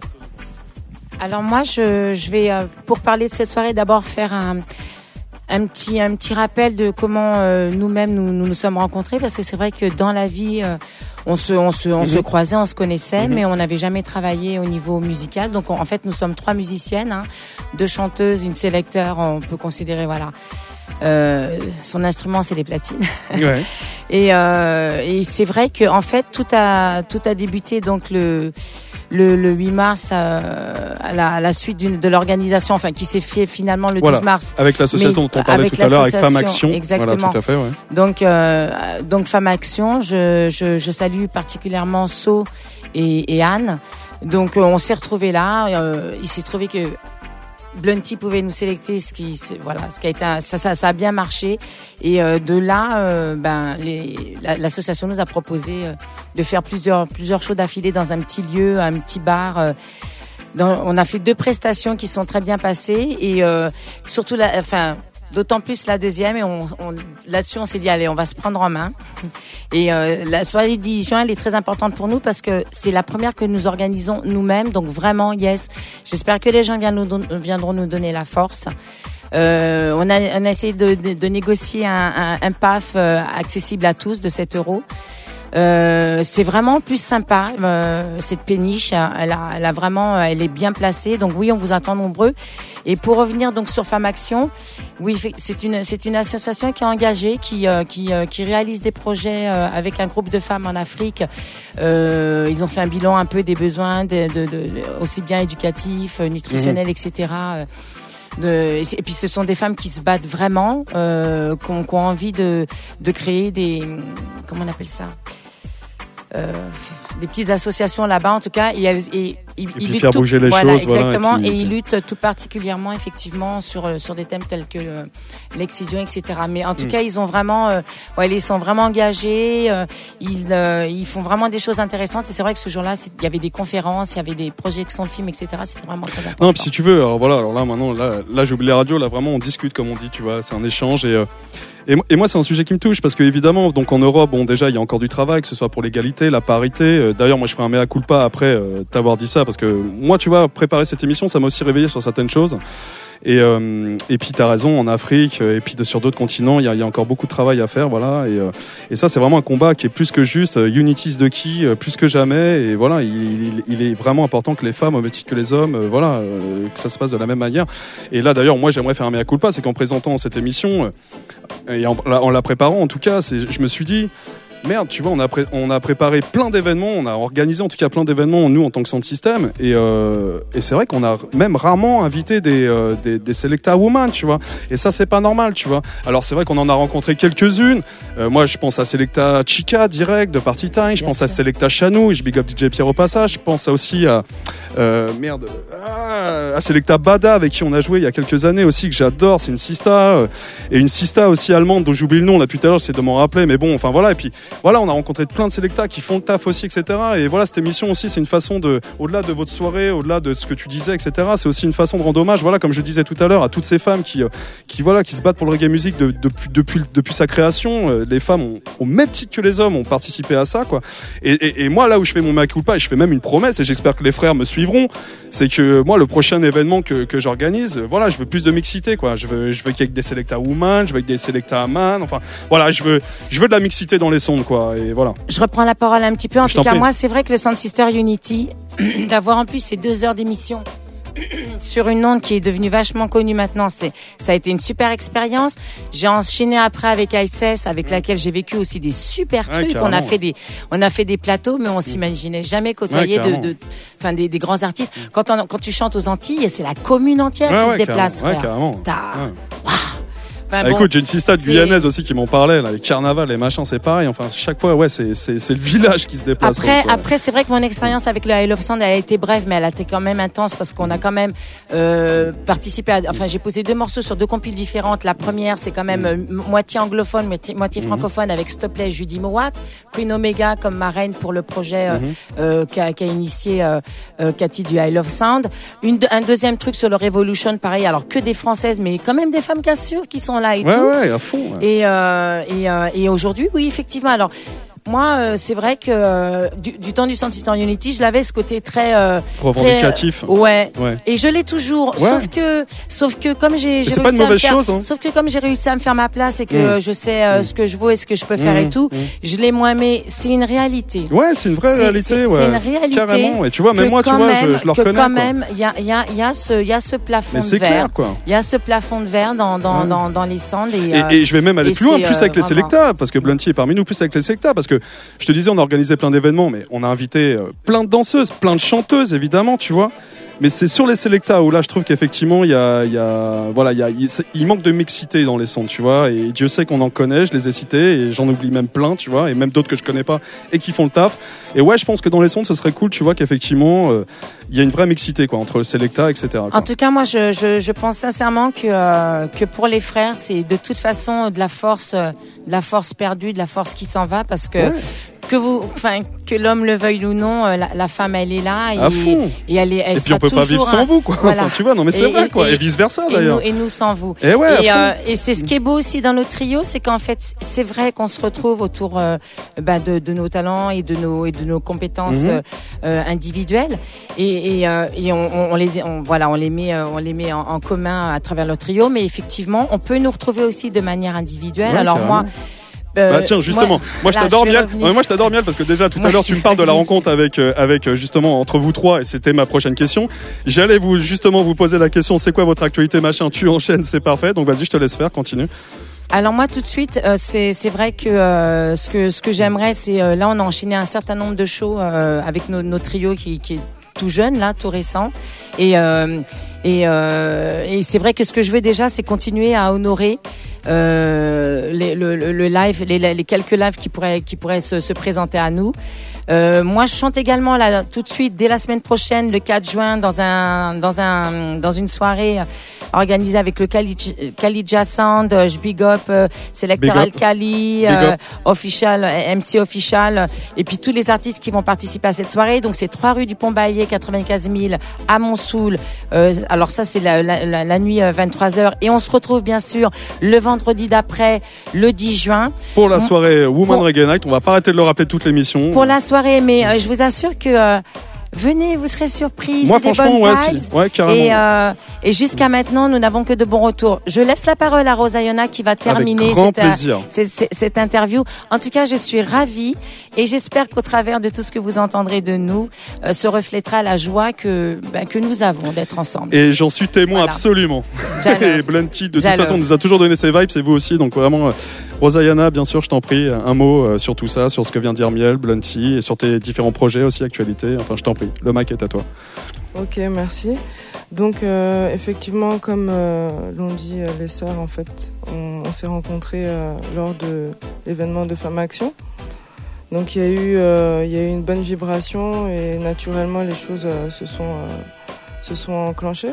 I: Alors moi, je, je vais, euh, pour parler de cette soirée, d'abord faire un, un petit, un petit rappel de comment euh, nous-mêmes nous, nous nous sommes rencontrés, parce que c'est vrai que dans la vie, euh, on se, on se, on
B: Mhm.
I: se croisait, on se connaissait,
B: Mhm.
I: mais on n'avait jamais travaillé au niveau musical. Donc on- en fait, nous sommes trois musiciennes, hein, deux chanteuses, une sélecteur. On peut considérer, voilà. Euh, son instrument, c'est les platines.
B: Ouais.
I: Et, euh, et c'est vrai que en fait tout a tout a débuté donc le le, le huit mars euh, à, la, à la suite d'une, de l'organisation, enfin qui s'est fait finalement le
B: Voilà.
I: douze mars.
B: Avec l'association
I: Mais
B: dont on parlait
I: avec
B: tout à l'heure, avec Femmes
I: l'association,
B: Action.
I: exactement.
B: Voilà, tout à fait, ouais.
I: Donc euh, donc Femmes Action, je, je je salue particulièrement So et, et Anne. Donc euh, on s'est retrouvés là. Euh, il s'est trouvé que Blunty pouvait nous sélecter, ce qui, c'est- voilà, ce qui a été, un- ça, ça, ça a bien marché. Et euh, de là, euh, ben, les, la- l'association nous a proposé euh, de faire plusieurs, plusieurs shows d'affilée dans un petit lieu, un petit bar. euh, dans, on a fait deux prestations qui sont très bien passées et euh, surtout, la, enfin, d'autant plus la deuxième. Et on, on, là-dessus, on s'est dit allez, on va se prendre en main. Et euh, la soirée du dix juin, elle est très importante pour nous parce que c'est la première que nous organisons nous-mêmes. Donc vraiment, yes. J'espère que les gens viendront nous, don- viendront nous donner la force. Euh, on, a, on a essayé de, de, de négocier un, un, un P A F euh, accessible à tous de sept euros. Euh, c'est vraiment plus sympa euh, cette péniche. Elle a, elle a vraiment, elle est bien placée. Donc oui, on vous attend nombreux. Et pour revenir donc sur Femmes Action, oui, c'est une c'est une association qui est engagée, qui euh, qui euh, qui réalise des projets euh, avec un groupe de femmes en Afrique. Euh, ils ont fait un bilan un peu des besoins, de, de, de aussi bien éducatifs, nutritionnels, mmh. et cetera. De, et puis ce sont des femmes qui se battent vraiment, euh, qui ont, qui ont envie de de créer des, comment on appelle ça, euh, des petites associations là-bas en tout cas, et, elles, et, et,
B: et
I: ils
B: puis faire
I: tout,
B: bouger les
I: voilà,
B: choses,
I: exactement,
B: voilà, et, puis,
I: et ils luttent tout particulièrement effectivement sur sur des thèmes tels que euh, l'excision, et cetera. Mais en tout mm. cas, ils ont vraiment, euh, ouais, ils sont vraiment engagés, euh, ils euh, ils font vraiment des choses intéressantes. Et c'est vrai que ce jour-là, il y avait des conférences, il y avait des projections de films, et cetera. C'était vraiment très important.
B: Non, puis si tu veux, alors voilà, alors là maintenant, là, là j'oublie les radios, là vraiment on discute comme on dit, tu vois, c'est un échange et. Euh, Et, et moi, c'est un sujet qui me touche parce que évidemment, donc en Europe, bon, déjà, il y a encore du travail, que ce soit pour l'égalité, la parité. Euh, d'ailleurs, moi, je ferai un mea culpa après euh, t'avoir dit ça parce que moi, tu vois, préparer cette émission, ça m'a aussi réveillé sur certaines choses. Et euh, et puis t'as raison, en Afrique et puis de, sur d'autres continents, il y a, il y a encore beaucoup de travail à faire, voilà. Et euh, et ça, c'est vraiment un combat qui est plus que juste euh, Unity's de qui, euh, plus que jamais. Et voilà, il, il, il est vraiment important que les femmes, au même titre que les hommes, euh, voilà, euh, que ça se passe de la même manière. Et là, d'ailleurs, moi, j'aimerais faire un mea culpa, c'est qu'en présentant cette émission euh, et en, en la préparant, en tout cas, c'est, je me suis dit. Merde, tu vois, on a, pré- on a préparé plein d'événements, on a organisé en tout cas plein d'événements, nous, en tant que sound system, et, euh, et c'est vrai qu'on a même rarement invité des, euh, des, des Selecta Women, tu vois, et ça, c'est pas normal, tu vois. Alors, c'est vrai qu'on en a rencontré quelques-unes, euh, moi, je pense à Selecta Chica, direct, de Party Time, je
I: Bien
B: pense
I: sûr.
B: à Selecta Chanou, je big up D J Pierre au passage, je pense aussi à, euh, merde, à, à Selecta Bada, avec qui on a joué il y a quelques années aussi, que j'adore, c'est une sista, euh, et une sista aussi allemande, dont j'oublie le nom, là, depuis tout à l'heure, j'essaie de m'en rappeler, mais bon, enfin, voilà, et puis, voilà, on a rencontré plein de Selecta qui font le taf aussi, et cetera. Et voilà, cette émission aussi, c'est une façon de, au-delà de votre soirée, au-delà de ce que tu disais, et cetera. C'est aussi une façon de rendre hommage, voilà, comme je disais tout à l'heure, à toutes ces femmes qui, qui voilà, qui se battent pour le reggae music de, depuis, depuis, depuis sa création. Les femmes, ont, au même titre que les hommes, ont participé à ça, quoi. Et, et, et moi, là où je fais mon mea culpa, et je fais même une promesse, et j'espère que les frères me suivront, c'est que moi, le prochain événement que, que j'organise, voilà, je veux plus de mixité, quoi. Je veux, je veux qu'il y ait des Selecta Women, je veux qu'il y ait des Selecta Man, enfin, voilà, je veux, je veux de la mixité dans les sons, quoi. Et voilà.
I: Je reprends la parole un petit peu. En
B: Je
I: tout
B: t'en
I: cas,
B: prie.
I: moi, c'est vrai que le Sound Sister Unity, d'avoir en plus ces deux heures d'émission sur une onde qui est devenue vachement connue maintenant, c'est, ça a été une super expérience. J'ai enchaîné après avec I C S, avec laquelle j'ai vécu aussi des super
B: Ouais,
I: trucs.
B: carrément.
I: On a fait des, on a fait des plateaux, mais on s'imaginait jamais côtoyer
B: Ouais,
I: de, de, enfin, des, des grands artistes. Quand on, quand tu chantes aux Antilles, c'est la commune entière
B: Ouais,
I: qui
B: ouais,
I: se déplace.
B: carrément. Ouais,
I: frère.
B: carrément.
I: T'as,
B: Ouais.
I: waouh. Enfin,
B: Ah,
I: bon,
B: écoute, j'ai une sista de
I: c'est-
B: guyanaise aussi qui m'en parlait, là, les carnavals, les machins, c'est pareil. Enfin, chaque fois, ouais, c'est, c'est, c'est le village qui se déplace.
I: Après,
B: donc, euh,
I: après, c'est vrai que mon expérience avec le I Love Sound, elle a été brève, mais elle a été quand même intense parce qu'on a quand même euh, participé. À, enfin, j'ai posé deux morceaux sur deux compiles différentes. La première, c'est quand même euh, moitié anglophone, moitié, moitié
B: Mhm.
I: francophone avec Stop Play, Judy Mowat, Queen Omega comme marraine pour le projet euh,
B: Mhm.
I: euh, qu'a, qu'a initié euh, euh, Cathy du I Love Sound. Une, un deuxième truc sur le Revolution, pareil. Alors que des Françaises, mais quand même des femmes cassures qui sont là et
B: ouais,
I: tout.
B: ouais, à fond. Ouais.
I: Et, euh, et, euh, et aujourd'hui, oui, effectivement. Alors, moi, euh, c'est vrai que euh, du, du temps du Sound Unity, je l'avais ce côté très euh,
B: Revendicatif.
I: très, euh, ouais.
B: Ouais.
I: Et je l'ai toujours.
B: Ouais.
I: Sauf que, sauf que comme j'ai, j'ai
B: c'est pas
I: réussi
B: une
I: à me
B: mauvaise
I: faire,
B: chose, hein.
I: sauf que comme j'ai réussi à me faire ma place et que
B: Mm.
I: euh, je sais euh,
B: Mm.
I: ce que je vaux et ce que je peux faire
B: Mm.
I: et tout,
B: Mm.
I: je l'ai moins. Mais c'est une réalité.
B: Ouais, c'est une vraie
I: C'est-
B: réalité,
I: c'est-
B: ouais.
I: c'est une réalité
B: Carrément. Et tu vois, même
I: que
B: moi, tu
I: quand
B: vois,
I: même-
B: je, je le
I: que
B: reconnais.
I: quand
B: quoi.
I: même, il y a, il y a, il y a ce, il y a ce plafond
B: Mais
I: de
B: c'est
I: verre.
B: clair, quoi.
I: Il y a ce plafond de verre dans dans
B: Ouais.
I: dans, dans les Sounds et,
B: Et,
I: euh,
B: et je vais même aller
I: et
B: plus loin,
I: c'est,
B: plus
I: euh,
B: avec les
I: vraiment-
B: Selecta, parce que Blunty est parmi nous, plus avec les Selecta, parce que je te disais, on a organisé plein d'événements, mais on a invité euh, plein de danseuses, plein de chanteuses, évidemment, tu vois. Mais c'est sur les Selecta où là, je trouve qu'effectivement, il y a, il y a, voilà, il y a, il, il manque de mixité dans les sons, tu vois. Et Dieu sait qu'on en connaît, je les ai cités, et j'en oublie même plein, tu vois, et même d'autres que je connais pas et qui font le taf. Et ouais, je pense que dans les sons, ce serait cool, tu vois, qu'effectivement, euh, il y a une vraie mixité, quoi, entre le Selecta, et cetera. quoi.
I: En tout cas, moi, je, je, je pense sincèrement que euh, que pour les frères, c'est de toute façon de la force, euh, de la force perdue, de la force qui s'en va, parce que
B: Ouais.
I: que vous, enfin, que l'homme le veuille ou non, euh, la, la femme, elle est là et,
B: À fond.
I: et elle est, elle
B: Et puis
I: sera
B: on peut pas vivre
I: toujours
B: sans
I: un-
B: vous, quoi.
I: Voilà.
B: Enfin, tu vois, non mais c'est
I: Et-
B: vrai,
I: et-
B: quoi. Et,
I: et-
B: vice versa,
I: Et
B: d'ailleurs.
I: nous, et nous sans vous.
B: Et ouais,
I: et,
B: à
I: euh,
B: fond.
I: et c'est ce qui est beau aussi dans notre trio, c'est qu'en fait, c'est vrai qu'on se retrouve autour euh, bah, de, de nos talents et de nos et de nos compétences
B: Mhm.
I: euh, euh, individuelles. Et, et, euh, et on, on, on les, on, voilà, on les met, euh, on les met en, en commun à travers le trio. Mais effectivement, on peut nous retrouver aussi de manière individuelle.
B: Ouais,
I: Alors
B: carrément.
I: moi. euh,
B: Bah tiens, justement, moi, je
I: voilà,
B: t'adore
I: vais
B: Miel.
I: revenir.
B: Ouais, moi je t'adore Miel parce que déjà tout
I: Moi,
B: à l'heure
I: je
B: tu me
I: suis
B: parles de la
I: revenue.
B: rencontre avec euh, avec euh, justement entre vous trois et c'était ma prochaine question. J'allais vous justement vous poser la question, c'est quoi votre actualité machin, tu enchaînes, c'est parfait. Donc vas-y, je te laisse faire, continue.
I: Alors moi tout de suite, euh, c'est c'est vrai que euh, ce que ce que j'aimerais, c'est euh, là on a enchaîné un certain nombre de shows euh, avec nos nos trios qui qui est tout jeune là, tout récent, et euh, et euh, et c'est vrai que ce que je veux déjà, c'est continuer à honorer euh, les, le, le le live, les, les quelques lives qui pourraient qui pourraient se, se présenter à nous. Euh, moi, je chante également là tout de suite dès la semaine prochaine, le quatre juin, dans un dans un dans une soirée organisée avec le Khalid- Khalidja Sound. Euh, Je big up euh, Selector
B: Big up.
I: Alkali,
B: Big
I: euh,
B: up.
I: Official, euh, M C Official, euh, et puis tous les artistes qui vont participer à cette soirée. Donc c'est trois rue du Pont-Baillet, quatre-vingt-quinze mille à Montsoul. Euh, alors ça c'est la, la, la, la nuit euh, vingt-trois heures, et on se retrouve bien sûr le vendredi d'après, le dix juin.
B: Pour la
I: Bon,
B: soirée Woman
I: pour-
B: Reggae Night, on va pas arrêter de le rappeler toute l'émission.
I: Pour la soirée, mais euh, je vous assure que euh, venez, vous serez surpris.
B: Moi
I: c'est des
B: franchement,
I: bonnes
B: ouais,
I: vibes.
B: si. ouais, carrément.
I: Et, euh, et jusqu'à maintenant, nous n'avons que de bons retours. Je laisse la parole à Rosayona qui va terminer
B: Avec grand
I: cette, euh,
B: plaisir.
I: cette, cette- cette interview. En tout cas, je suis ravie et j'espère qu'au travers de tout ce que vous entendrez de nous, euh, se reflètera la joie que, ben, que nous avons d'être ensemble.
B: Et j'en suis témoin
I: Voilà.
B: absolument.
I: J'adore.
B: Et Blunty, de toute
I: J'adore.
B: façon, nous a toujours donné ses vibes, c'est vous aussi. Donc vraiment, euh, Rosayana, bien sûr, je t'en prie, un mot euh, sur tout ça, sur ce que vient de dire Miel, Blunty, et sur tes différents projets aussi, actualités. Enfin, je t'en prie, le mic est à toi.
J: Ok, merci. Donc, euh, effectivement, comme euh, l'ont dit euh, les sœurs, en fait, on, on s'est rencontrés euh, lors de l'événement de Femmes Action. Donc, il y a eu, euh, il y a eu une bonne vibration et naturellement, les choses euh, se sont, euh, se sont enclenchées.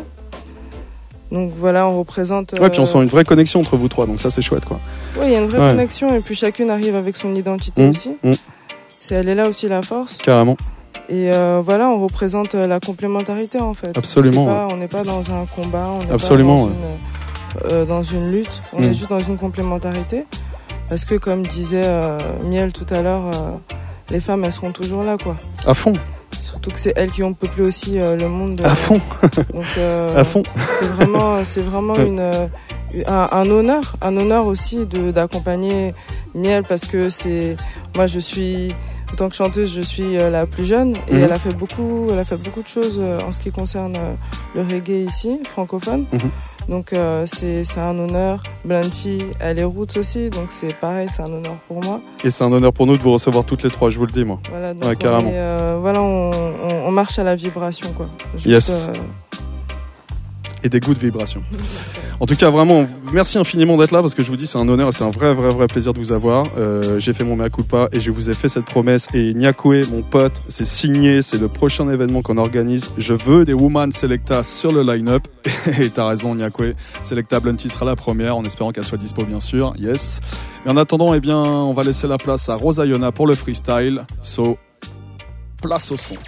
J: Donc voilà, on représente.
B: Ouais, puis on
J: euh,
B: sent une vraie connexion entre vous trois, donc ça c'est chouette, quoi.
J: Oui, il y a une vraie
B: Ouais.
J: connexion et puis chacune arrive avec son identité
B: Mmh,
J: aussi.
B: mmh.
J: C'est, elle est là aussi la force.
B: Carrément.
J: Et euh, voilà, on représente euh, la complémentarité en fait.
B: Absolument,
J: C'est pas- on n'est pas dans un combat, on n'est
B: Absolument,
J: pas dans, une, euh, dans une lutte, on
B: Mm.
J: est juste dans une complémentarité. Parce que comme disait euh, Miel tout à l'heure, euh, les femmes elles seront toujours là quoi.
B: À fond,
J: Surtout que c'est elles qui ont peuplé aussi euh, le monde. euh,
B: à fond,
J: Donc euh,
B: à fond.
J: c'est vraiment, c'est vraiment
B: Ouais.
J: une, euh, un, un honneur, un honneur aussi de, d'accompagner Miel parce que c'est, moi je suis, en tant que chanteuse, je suis euh, la plus jeune et
B: Mhm.
J: elle a fait beaucoup, elle a fait beaucoup de choses euh, en ce qui concerne euh, le reggae ici, francophone.
B: Mhm.
J: Donc euh, c'est, c'est un honneur. Blunty, elle est roots aussi, donc c'est pareil, c'est un honneur pour moi.
B: Et c'est un honneur pour nous de vous recevoir toutes les trois, je vous le dis, moi.
J: Voilà, donc
B: Ouais,
J: on,
B: carrément.
J: est, euh, voilà, on, on, on marche à la vibration quoi. Juste,
B: Yes.
J: euh,
B: et des goûts de vibration. En tout cas, vraiment, merci infiniment d'être là parce que je vous dis, c'est un honneur et c'est un vrai, vrai, vrai plaisir de vous avoir. Euh, j'ai fait mon mea culpa et je vous ai fait cette promesse. Et Nyakwe, mon pote, c'est signé, c'est le prochain événement qu'on organise. Je veux des Woman Selecta sur le line-up. Et t'as raison, Nyakwe. Selecta Blunty sera la première, en espérant qu'elle soit dispo, bien sûr. Yes. Mais en attendant, eh bien, on va laisser la place à Rosayona pour le freestyle. So, place au son.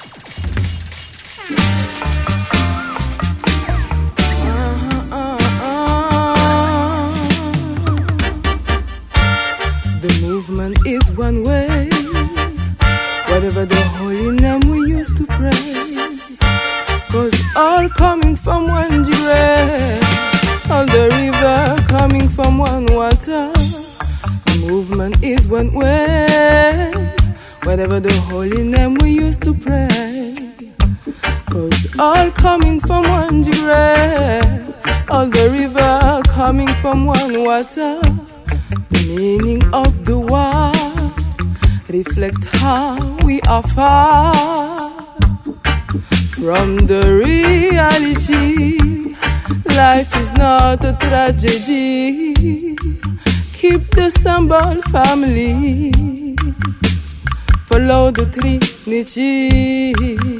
J: The movement is one way. Whatever the holy name we used to pray, 'cause all coming from one Jireh, all the river coming from one water. The movement is one way. Whatever the holy name we used to pray, 'cause all coming from one Jireh, all the river coming from one water. The meaning of the word reflects how we are far from the reality. Life is not a tragedy. Keep the symbol family. Follow the Trinity.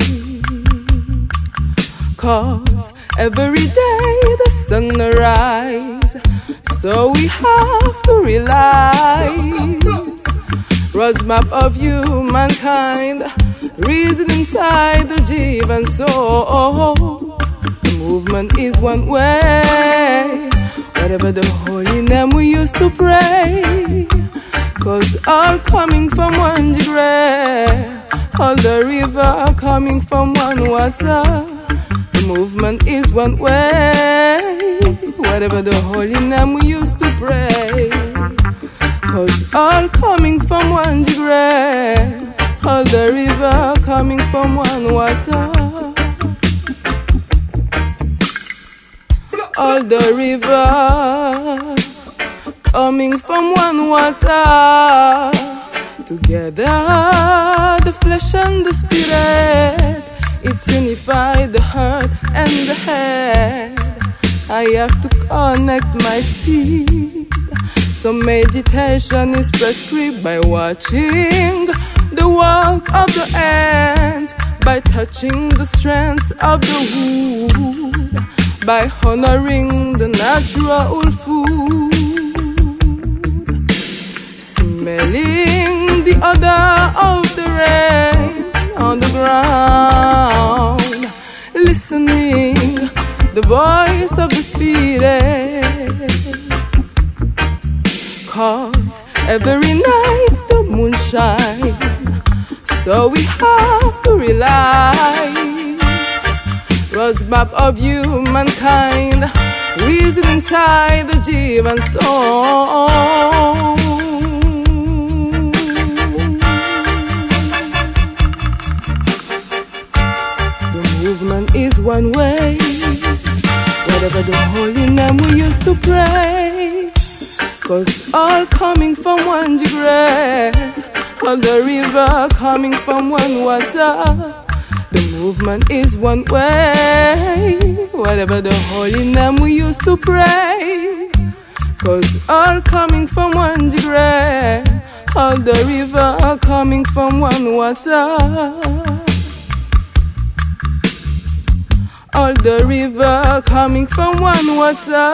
J: 'Cause every day the sun rises, so we have to realize roadmap of humankind, reason inside the jivan soul. The movement is one way. Whatever the holy name we used to pray, 'cause all coming from one Jireh, all the river coming from one water. The movement is one way. Whatever the holy name we used to pray, 'cause all coming from one Jireh, all the river coming from one water. All the river coming from one water. Together, the flesh and the spirit, it's unified the heart and the head. I have to connect my seed. So meditation is prescribed by watching the work of the ant, by touching the strands of the wood, by honoring the natural food, smelling the odor of the rain on the ground, listening the voice of the spirit. 'Cause every night the moon shines, so we have to realize roadmap of humankind, reason inside the jivan soul. The movement is one way. Whatever the holy name we used to pray, 'cause all coming from one Jireh, all the river coming from one water. The movement is one way. Whatever the holy name we used to pray, 'cause all coming from one Jireh, all the river coming from one water. All the river coming from one water.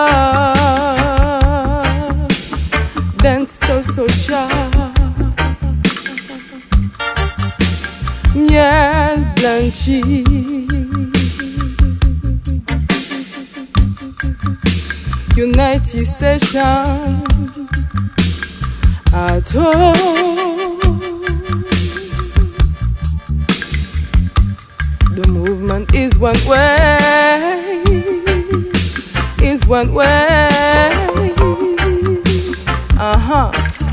J: Dance so so sharp. Miel blanchi. United Station. At home. The movement is one way, is one way. Uh-huh.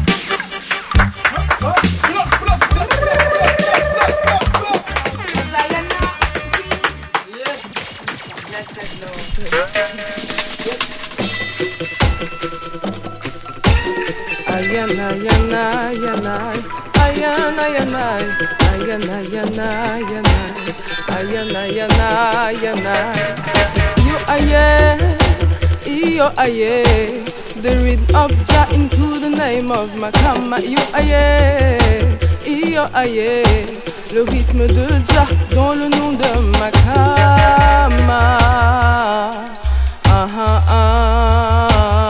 J: Yes. Blessed Lord. Ayana, ayana, ayana, ayana, ayana, ayana, ayana, ayana. ayana, ayana, ayana. Yo aye, yo aye. The rhythm of Jah into the name of Makama. Yo aye, yo aye. Le rythme de Jah dans le nom de Makama. Ah ah ah.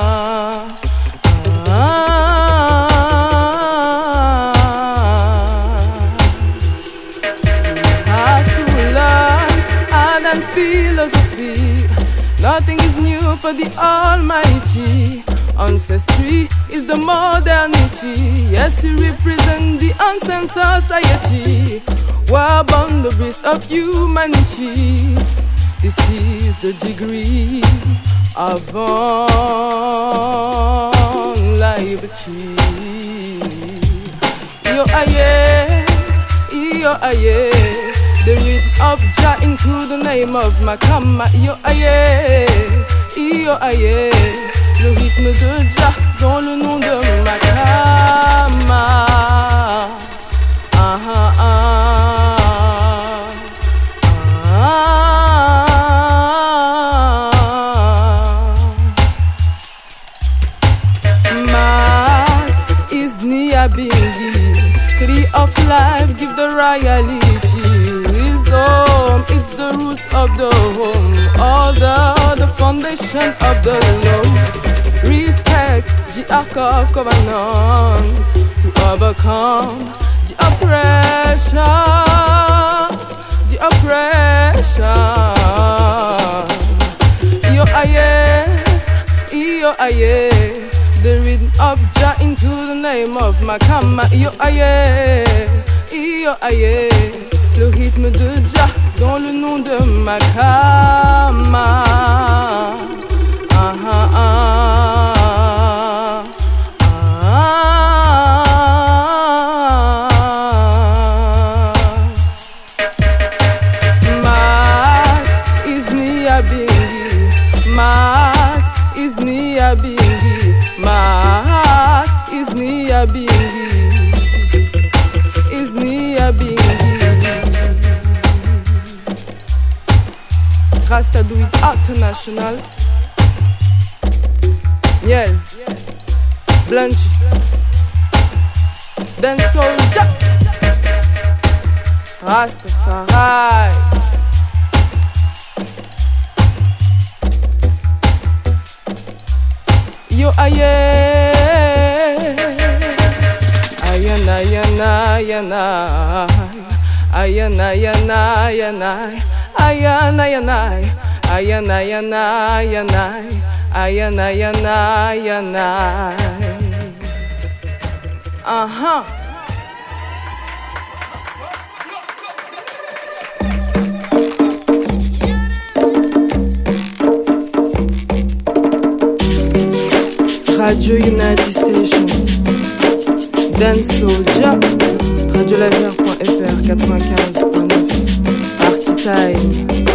J: Philosophy, nothing is new for the Almighty. Ancestry is the modernity. Yes, we represent the ancient society. We're born the breast of humanity. This is the degree of liberty. Yo aye, yo aye. The rhythm of Jah into the name of Makama. Yo aye, yo aye. Le rythme de Jah dans le nom de Makama. Ah ah ah. Mat is Niabingi. Tree of life, give the royalty. It's the roots of the home, all the, the foundation of the law. Respect the ark of covenant to overcome the oppression, the oppression. Yo aye, yo aye. The rhythm of Jah into the name of Makama. Yo aye, yo aye. Le rythme de Jah dans le nom de Makama. Ah ah ah. Ah. Mat is Niabingi. Mat is Niabingi. Mat is Niabingi. Is Niabingi. Rasta do it international. Miel, Blanchi, Dancehall Jah, Rastafari. Yo aye, ayana, ayana, ayana, ayana, ayana, ayana. Ayana yana, ayana yana, ayana, ayana yana, ayana. Aha. Radio United Station, Dancehall Jah, radio laser point f r quatre-vingt-quinze point neuf. Time.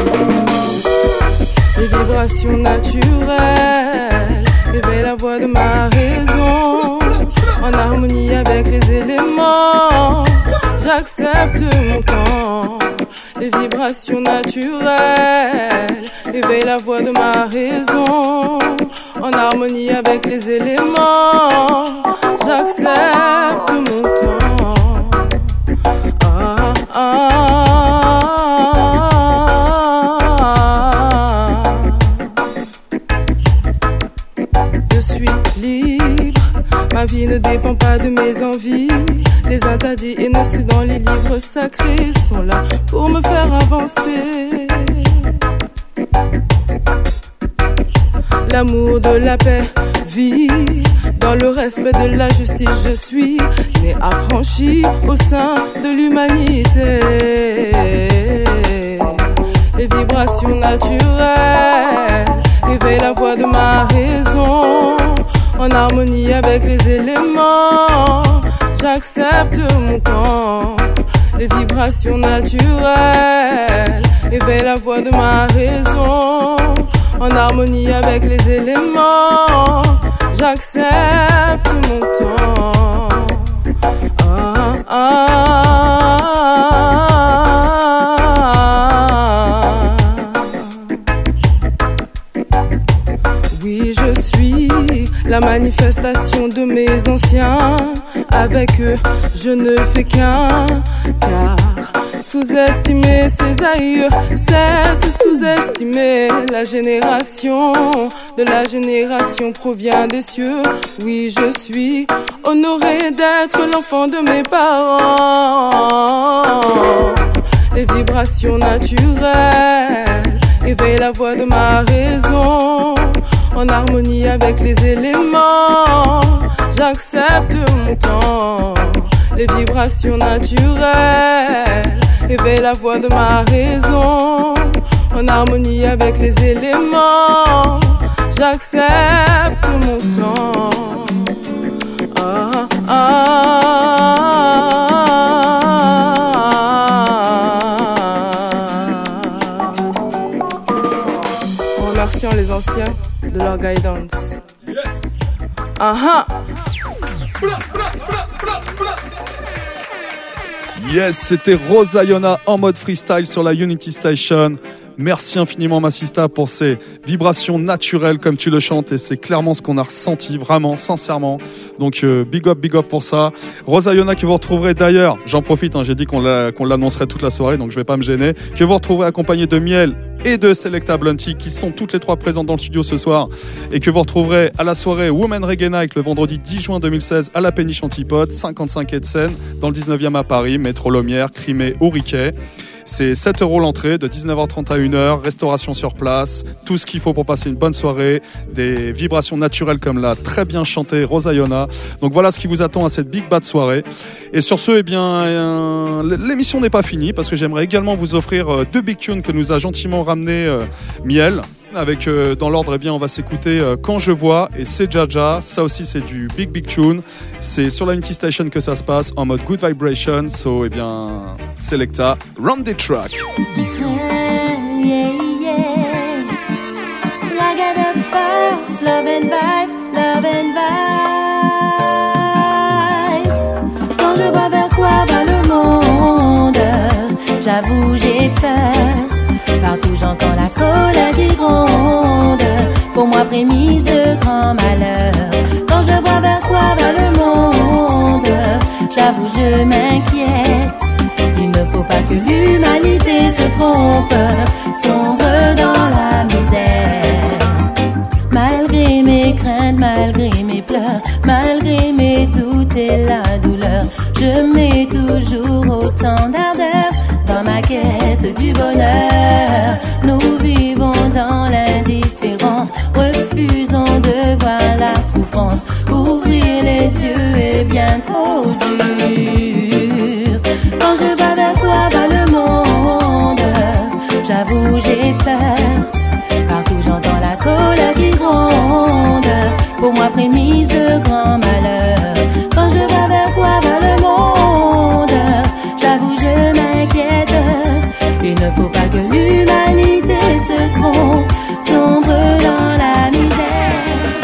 J: Les vibrations naturelles éveillent la voix de ma raison. En harmonie avec les éléments, j'accepte mon temps. Les vibrations naturelles éveillent la voix de ma raison. En harmonie avec les éléments, j'accepte mon temps. Ah ah. Ma vie ne dépend pas de mes envies. Les interdits et nocifs dans les livres sacrés sont là pour me faire avancer. L'amour de la paix vit dans le respect de la justice. Je suis né affranchi au sein de l'humanité. Les vibrations naturelles éveillent la voix de ma raison. En harmonie avec les éléments, j'accepte mon temps. Les vibrations naturelles éveillent la voix de ma raison. En harmonie avec les éléments, j'accepte mon temps. Ah, ah, ah, ah. avec eux, je ne fais qu'un. Car sous-estimer ses aïeux, c'est se sous-estimer. La génération de la génération provient des cieux. Oui, je suis honoré d'être l'enfant de mes parents. Les vibrations naturelles éveillent la voix de ma raison. En harmonie avec les éléments, j'accepte mon temps. Les vibrations naturelles éveillent la voix de ma raison. En harmonie avec les éléments, j'accepte mon temps. Ah, ah, en remerciant les anciens de leur guidance. Ah, ah.
B: Yes, c'était Rosayona en mode freestyle sur la Unity Station. Merci infiniment Massista pour ces vibrations naturelles comme tu le chantes et c'est clairement ce qu'on a ressenti vraiment sincèrement. Donc euh, big up big up pour ça. Rosayona que vous retrouverez d'ailleurs, j'en profite hein, j'ai dit qu'on, l'a, qu'on l'annoncerait toute la soirée donc je vais pas me gêner, que vous retrouverez accompagné de Miel et de Selecta Blunty qui sont toutes les trois présentes dans le studio ce soir et que vous retrouverez à la soirée Women Reggae Night le vendredi dix juin deux mille seize à la Péniche Antipode, cinquante-cinq quai de Seine dans le dix-neuvième à Paris, métro Lomière, Crimée ou Riquet. C'est sept euros l'entrée, de dix-neuf heures trente à une heure, restauration sur place, tout ce qu'il faut pour passer une bonne soirée, des vibrations naturelles comme l'a très bien chanté Rosayona. Donc voilà ce qui vous attend à cette big bad soirée. Et sur ce, eh bien, euh, l'émission n'est pas finie parce que j'aimerais également vous offrir euh, deux big tunes que nous a gentiment ramené euh, Miel. Avec euh, dans l'ordre, eh bien, on va s'écouter euh, Quand je vois et C'est Jaja. Ça aussi, c'est du big big tune. C'est sur la Unity Station que ça se passe en mode good vibration. So, eh bien, Selecta, run the track.
H: Yeah, yeah, yeah. I got a vibes, love and vibes, love and vibes. Quand je vois vers quoi va le monde, j'avoue j'ai peur. Partout j'entends la colère qui gronde. Pour moi prémisse de grand malheur. Quand je vois vers quoi va le monde, j'avoue je m'inquiète. Il ne faut pas que l'humanité se trompe, sombre dans la misère. Malgré mes craintes, malgré mes pleurs, malgré mes doutes et la douleur, je mets toujours autant d'ardeur dans ma quête du bonheur. Nous vivons dans l'indifférence, refusons de voir la souffrance. Ouvrir les yeux est bien trop dur. Quand je vois vers quoi va le monde, j'avoue j'ai peur. Partout j'entends la colère qui gronde. Pour moi prémisse de grand malheur. Quand je vois vers quoi va le monde, j'avoue je m'inquiète. Il ne faut pas que l'humanité se trompe, sombre dans la misère.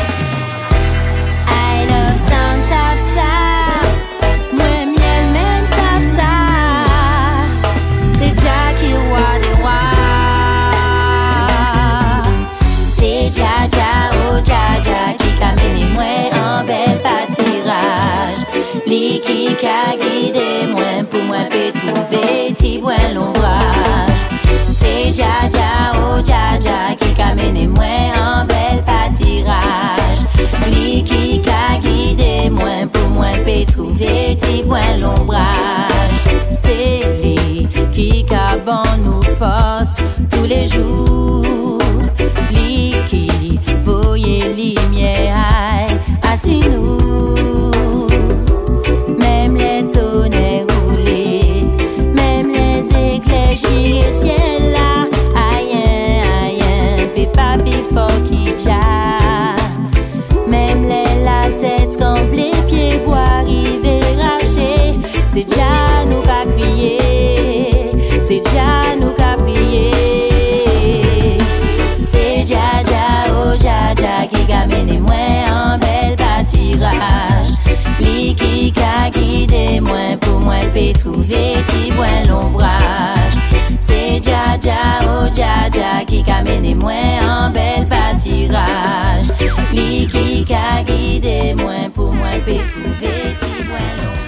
H: I love sound of ça. Moi miel même savent ça. C'est Jah qui roi des rois. C'est Jah Jah oh Jah Jah qui camène moi en bel pâtirage. Li qui ka guide moi pour moi peut trouver ti bon l'ombrage. C'est Jah Jah oh Jah Jah qui camène moi en bel pâtirage. Li qui ka guide moi pour moi peut trouver ti bon l'ombrage. C'est li qui ka bon nous force tous les jours. Li qui voyait lumière assis nous. Même les tonnerres roulés, même les éclairs chillés ciel là. Aïe, aïe, pépa fort qui ja. Même les la tête quand les pieds bois arriver rachés. C'est Jah nous qu'a crié, c'est Jah nous qu'a prié. C'est Jah Jah oh Jah Jah qui gamène moi en bel pâtirage. Li qui ka guide moi pour moi peut trouver ti bon l'ombrage. C'est Jah Jah oh Jah Jah qui camène moi en bel pâtirage. Li qui ka guide moi pour moi peut trouver ti bon l'ombrage.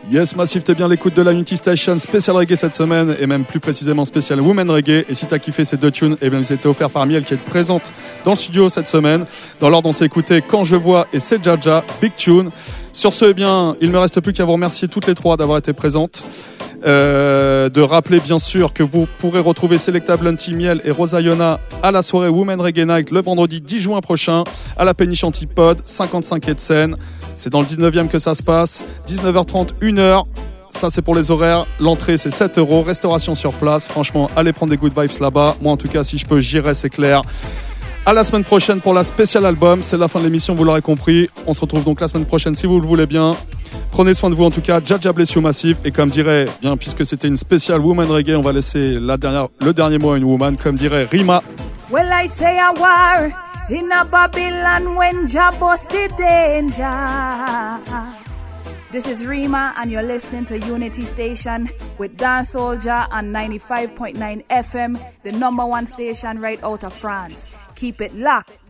B: Yes, Massive, t'es bien l'écoute de la Unity Station spécial reggae cette semaine et même plus précisément spécial Women Reggae. Et si t'as kiffé ces deux tunes, eh bien ils étaient offerts par Miel qui est présente dans le studio cette semaine. Dans l'ordre, on s'est écouté Quand je vois et C'est Jaja, Big Tune. Sur ce, eh bien, il me reste plus qu'à vous remercier toutes les trois d'avoir été présentes. Euh, de rappeler bien sûr que vous pourrez retrouver Selecta Blunty, Miel et Rosa Yona à la soirée Women Reggae Night le vendredi dix juin prochain à la Péniche Antipode, cinquante-cinq quai de Seine. C'est dans le dix-neuvième que ça se passe, dix-neuf heures trente, une heure. Ça c'est pour les horaires, l'entrée c'est sept euros, restauration sur place. Franchement, allez prendre des good vibes là-bas. Moi en tout cas, si je peux, j'irai, c'est clair. À la semaine prochaine pour la spéciale album. C'est la fin de l'émission, vous l'aurez compris. On se retrouve donc la semaine prochaine si vous le voulez bien. Prenez soin de vous en tout cas. Jaja bless you Massive. Et comme dirait, bien puisque c'était une spéciale Woman Reggae, on va laisser la dernière, le dernier mot à une woman. Comme dirait Rima.
K: Well, I say a war in a Babylon when Jah bust the danger. This is Rima and you're listening to Unity Station with Dan Soldier on ninety-five point nine F M, the number one station right out of France. Keep it locked.